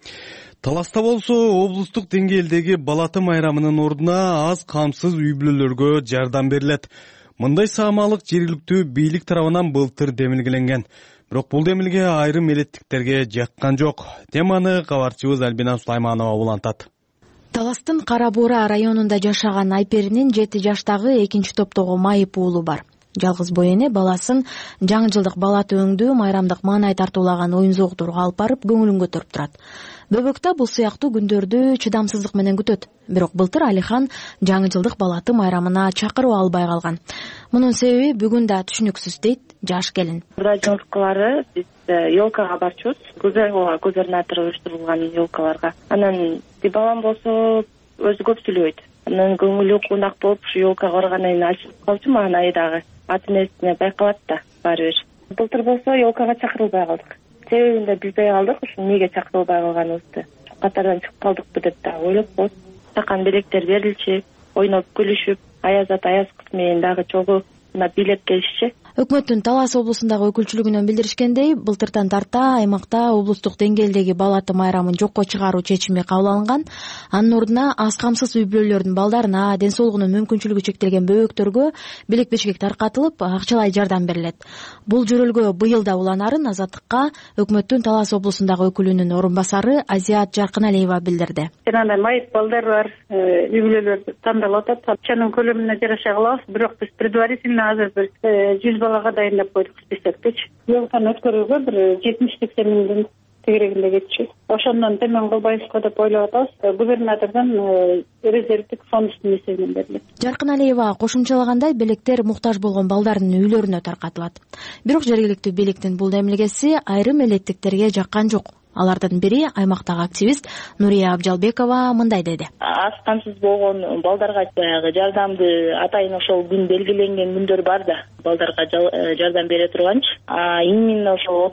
Таласта болсо облустук деңгээлдеги бала ата майрамынын ордуна аз камсыз үй бүлөлөргө жардам берилет. Мындай саамалык жергиликтүү бийлик тарабынан былтыр демилгеленген. Бирок бул демилге айрым элеттиктерге жаккан жок. Теманы кабарчыбыз Альбина Сулайманова улантат. Таластын Кара Бура районунда жашаган Айперинин 7 жаштагы экинчи топтогу Майып уулу бар. Жалгыз бой эне баласын жаңы жылдык бала төөңдүү майрамдык маанай тартуулаган оюн зоокторго алып барып көңүлүн көтөрүп турат. Бөбөктө бул сыяктуу күндөрдү чыдамсыздык менен күтөт. Бирок былтыр Алихан жаңы жылдык балаты майрамына чакырып албай калган. Мунун себеби бүгүн да түшүнүксүз дейт жаш келин. Жумурткалары биз елкага барчубуз. Губернатор уюштурулган елкаларга. Анан балам болсо өзү көп сүйлөбөйт. Анан көңүлү кунак болуп ушу елкага баргандан кийин ачылып калчу маанайы дагы. Аты энесине байкалат да баары бир. Былтыр болсо елкага чакырылбай калдык. Себебин да билбей калдык, ушу эмнеге чакырылбай калганыбызды. Катардан чыгып калдыкпы деп да ойлоп коет. Такан белектер берилчи, ойноп күлүшүп, аяз кыз менен дагы чогуу бийлеп келишчи. Өкмөттүн Талас облусундагы өкүлчүлүгүнөн билдиришкендей, былтыртан тарта аймакта облустук деңгээлдеги бала ата майрамын жокко чыгаруу чечими кабыл алынган. Анын ордуна аз камсыз үй бүлөлөрдүн балдарына, ден соолугунун мүмкүнчүлүгү чектелген бөбөктөргө белек-бечкек таркатылып, акчалай жардам берилет. Бул жөрөлгө быйыл да уланарын Азаттыкка өкмөттүн Талас облусундагы өкүлүнүн орун басары Азият Жаркыналиева билдирди. Жанагындай майып балдар бар, үй бүлөлөр тандалып атат. Акчанын көлөмүнө жараша кылабыз, бирок биз предварительно азыр бир 100 балага дайындап койдук списокчу. Елканы өткөрүүгө бир 70-80 миңдин тегерегинде кетчү. Ошондон темен кылбайбызбы деп ойлоп атабыз. Губернатордон резервдик фондунун эсебинен берилет. Жаркыналиева кошумчалагандай, белектер муктаж болгон балдардын үйлөрүнө таркатылат. Бирок жергиликтүү бийликтин бул демилгеси айрым элеттиктерге жаккан жок. Алардын бири аймактагы активист Нурия Абжалбекова мындай деди. Аз камсыз болгон балдарга баягы жардамды атайын ошол күн белгиленген күндөр бар да, балдарга жардам бере турганчы. Именно ошол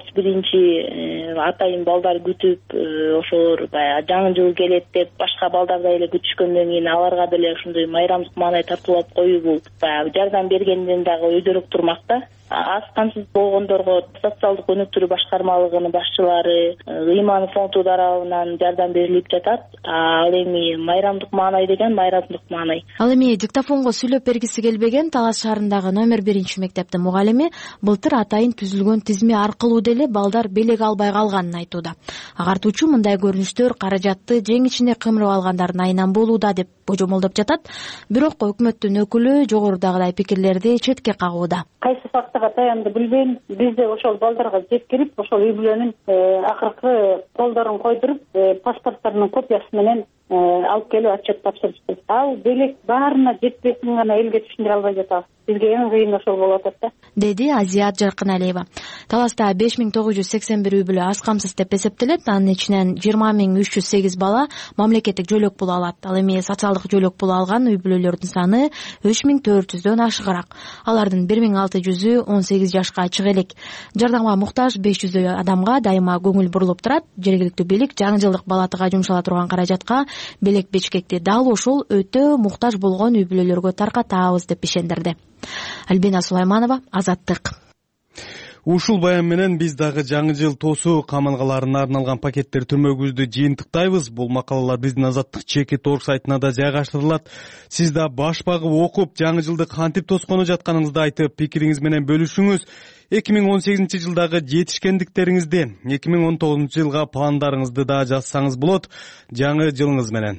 31-чи атайын балдар күтүп, ошолор баягы жаңы жыл келет деп башка балдардай эле күтүшкөндөн кийин аларга деле ушундай майрамдык маанай тартуулап коюу бул баягы жардам бергенден дагы өйдөрөөк турмак да. Аз камсыз болгондорго социалдык өнүктүрүү башкармалыгынын башчылары Ыйман фонду тарабынан жардам берилип жатат. Ал эми майрамдык маанай деген майрамдык маанай. Ал эми диктофонго сүйлөп бергиси келбеген Талас шаарындагы номер 1 мектептин мугалими былтыр атайын түзүлгөн тизме аркылуу деле балдар белек албай калганын айтууда. Агартуучу мындай көрүнүштөр каражатты жең ичине кымырып алгандардын айынан болууда деп божомолдоп жатат. Бирок өкмөттүн өкүлү жогорудагыдай пикирлерди четке кагууда. Кайсы фактыга таянды билбейм. Биз де ошол балдарга жеткирип, ошол үй бүлөнүн акыркы колдорун койдуруп, паспорттарынын копиясы менен алып келип отчет тапшырышты. Ал белек баарына жетпесин гана элге түшүндүрө албай жатабыз. Бизге эң кыйын ошол болуп атат да. Деди Азият Жаркыналиева. Таласта 5981 үй бүлө аз камсыз деп эсептелет. Анын ичинен 20308 бала мамлекеттик жөлөк пул алат. Ал эми социалдык жөлөк пул алган үй бүлөлөрдүн саны 3400дөн ашыгыраак. Алардын 1600ü 18 жашка чыга элек. Жардамга муктаж 500 адамга дайыма көңүл бурулуп турат. Жергиликтүү бийлик жаңы жылдык балатыга жумшала турган каражатка белек-бечкекти дал ошол өтө муктаж болгон үй бүлөлөргө таркатабыз деп ишендирди. Альбина Сулайманова, Азаттык. Ушул баян менен биз дагы жаңы жыл тоосу камангаларына арналган пакеттер түрмөгүбүздү жыйынтыктайбыз. Бул макалалар биздин Азаттык Чекит.org сайтына да жайгаштырылат. Сиз да баш багып окуп, жаңы жылды кантип тоскону жатканыңызды айтып, пикириңиз менен бөлүшүңүз. 2018 жылдагы жетишкендиктериңизди, 2019 жылга пландарыңызды да жазсаңыз болот. Жаңы жылыңыз менен.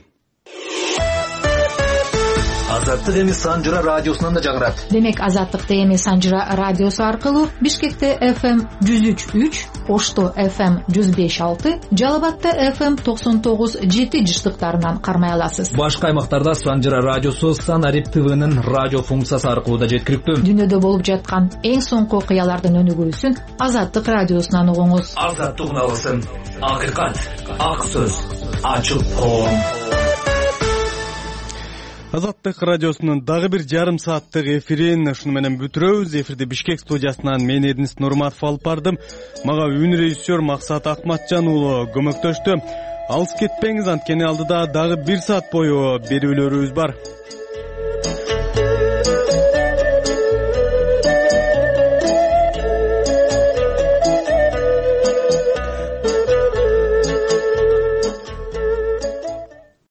Азаттык эми Санжыра радиосунан да жаңырат. Демек Азаттыкты эми Санжыра радиосу аркылуу Бишкекте FM 103.3, Ошто FM 105.6, Жалал-Абадта FM 99.7 жыштыктарынан кармай аласыз. Башка аймактарда Санжыра радиосу Санарип ТВнын радио функциясы аркылуу да жеткиликтүү. Дүйнөдө болуп жаткан эң соңку окуялардын өнүгүүсүн Азаттык радиосунан угуңуз. Азаттык уналысын, акыйкат, ак сөз, ачык коом. Азаттык радиосунун дагы бир жарым сааттык эфирин ушуну менен бүтүрөбүз. Эфирди Бишкек студиясынан мен Эдинис Нурматов алып бардым. Мага үн режиссер Максат Акматжан уулу көмөктөштү. Алыс кетпеңиз, анткени алдыда дагы 1 саат бою берүүлөрүбүз бар.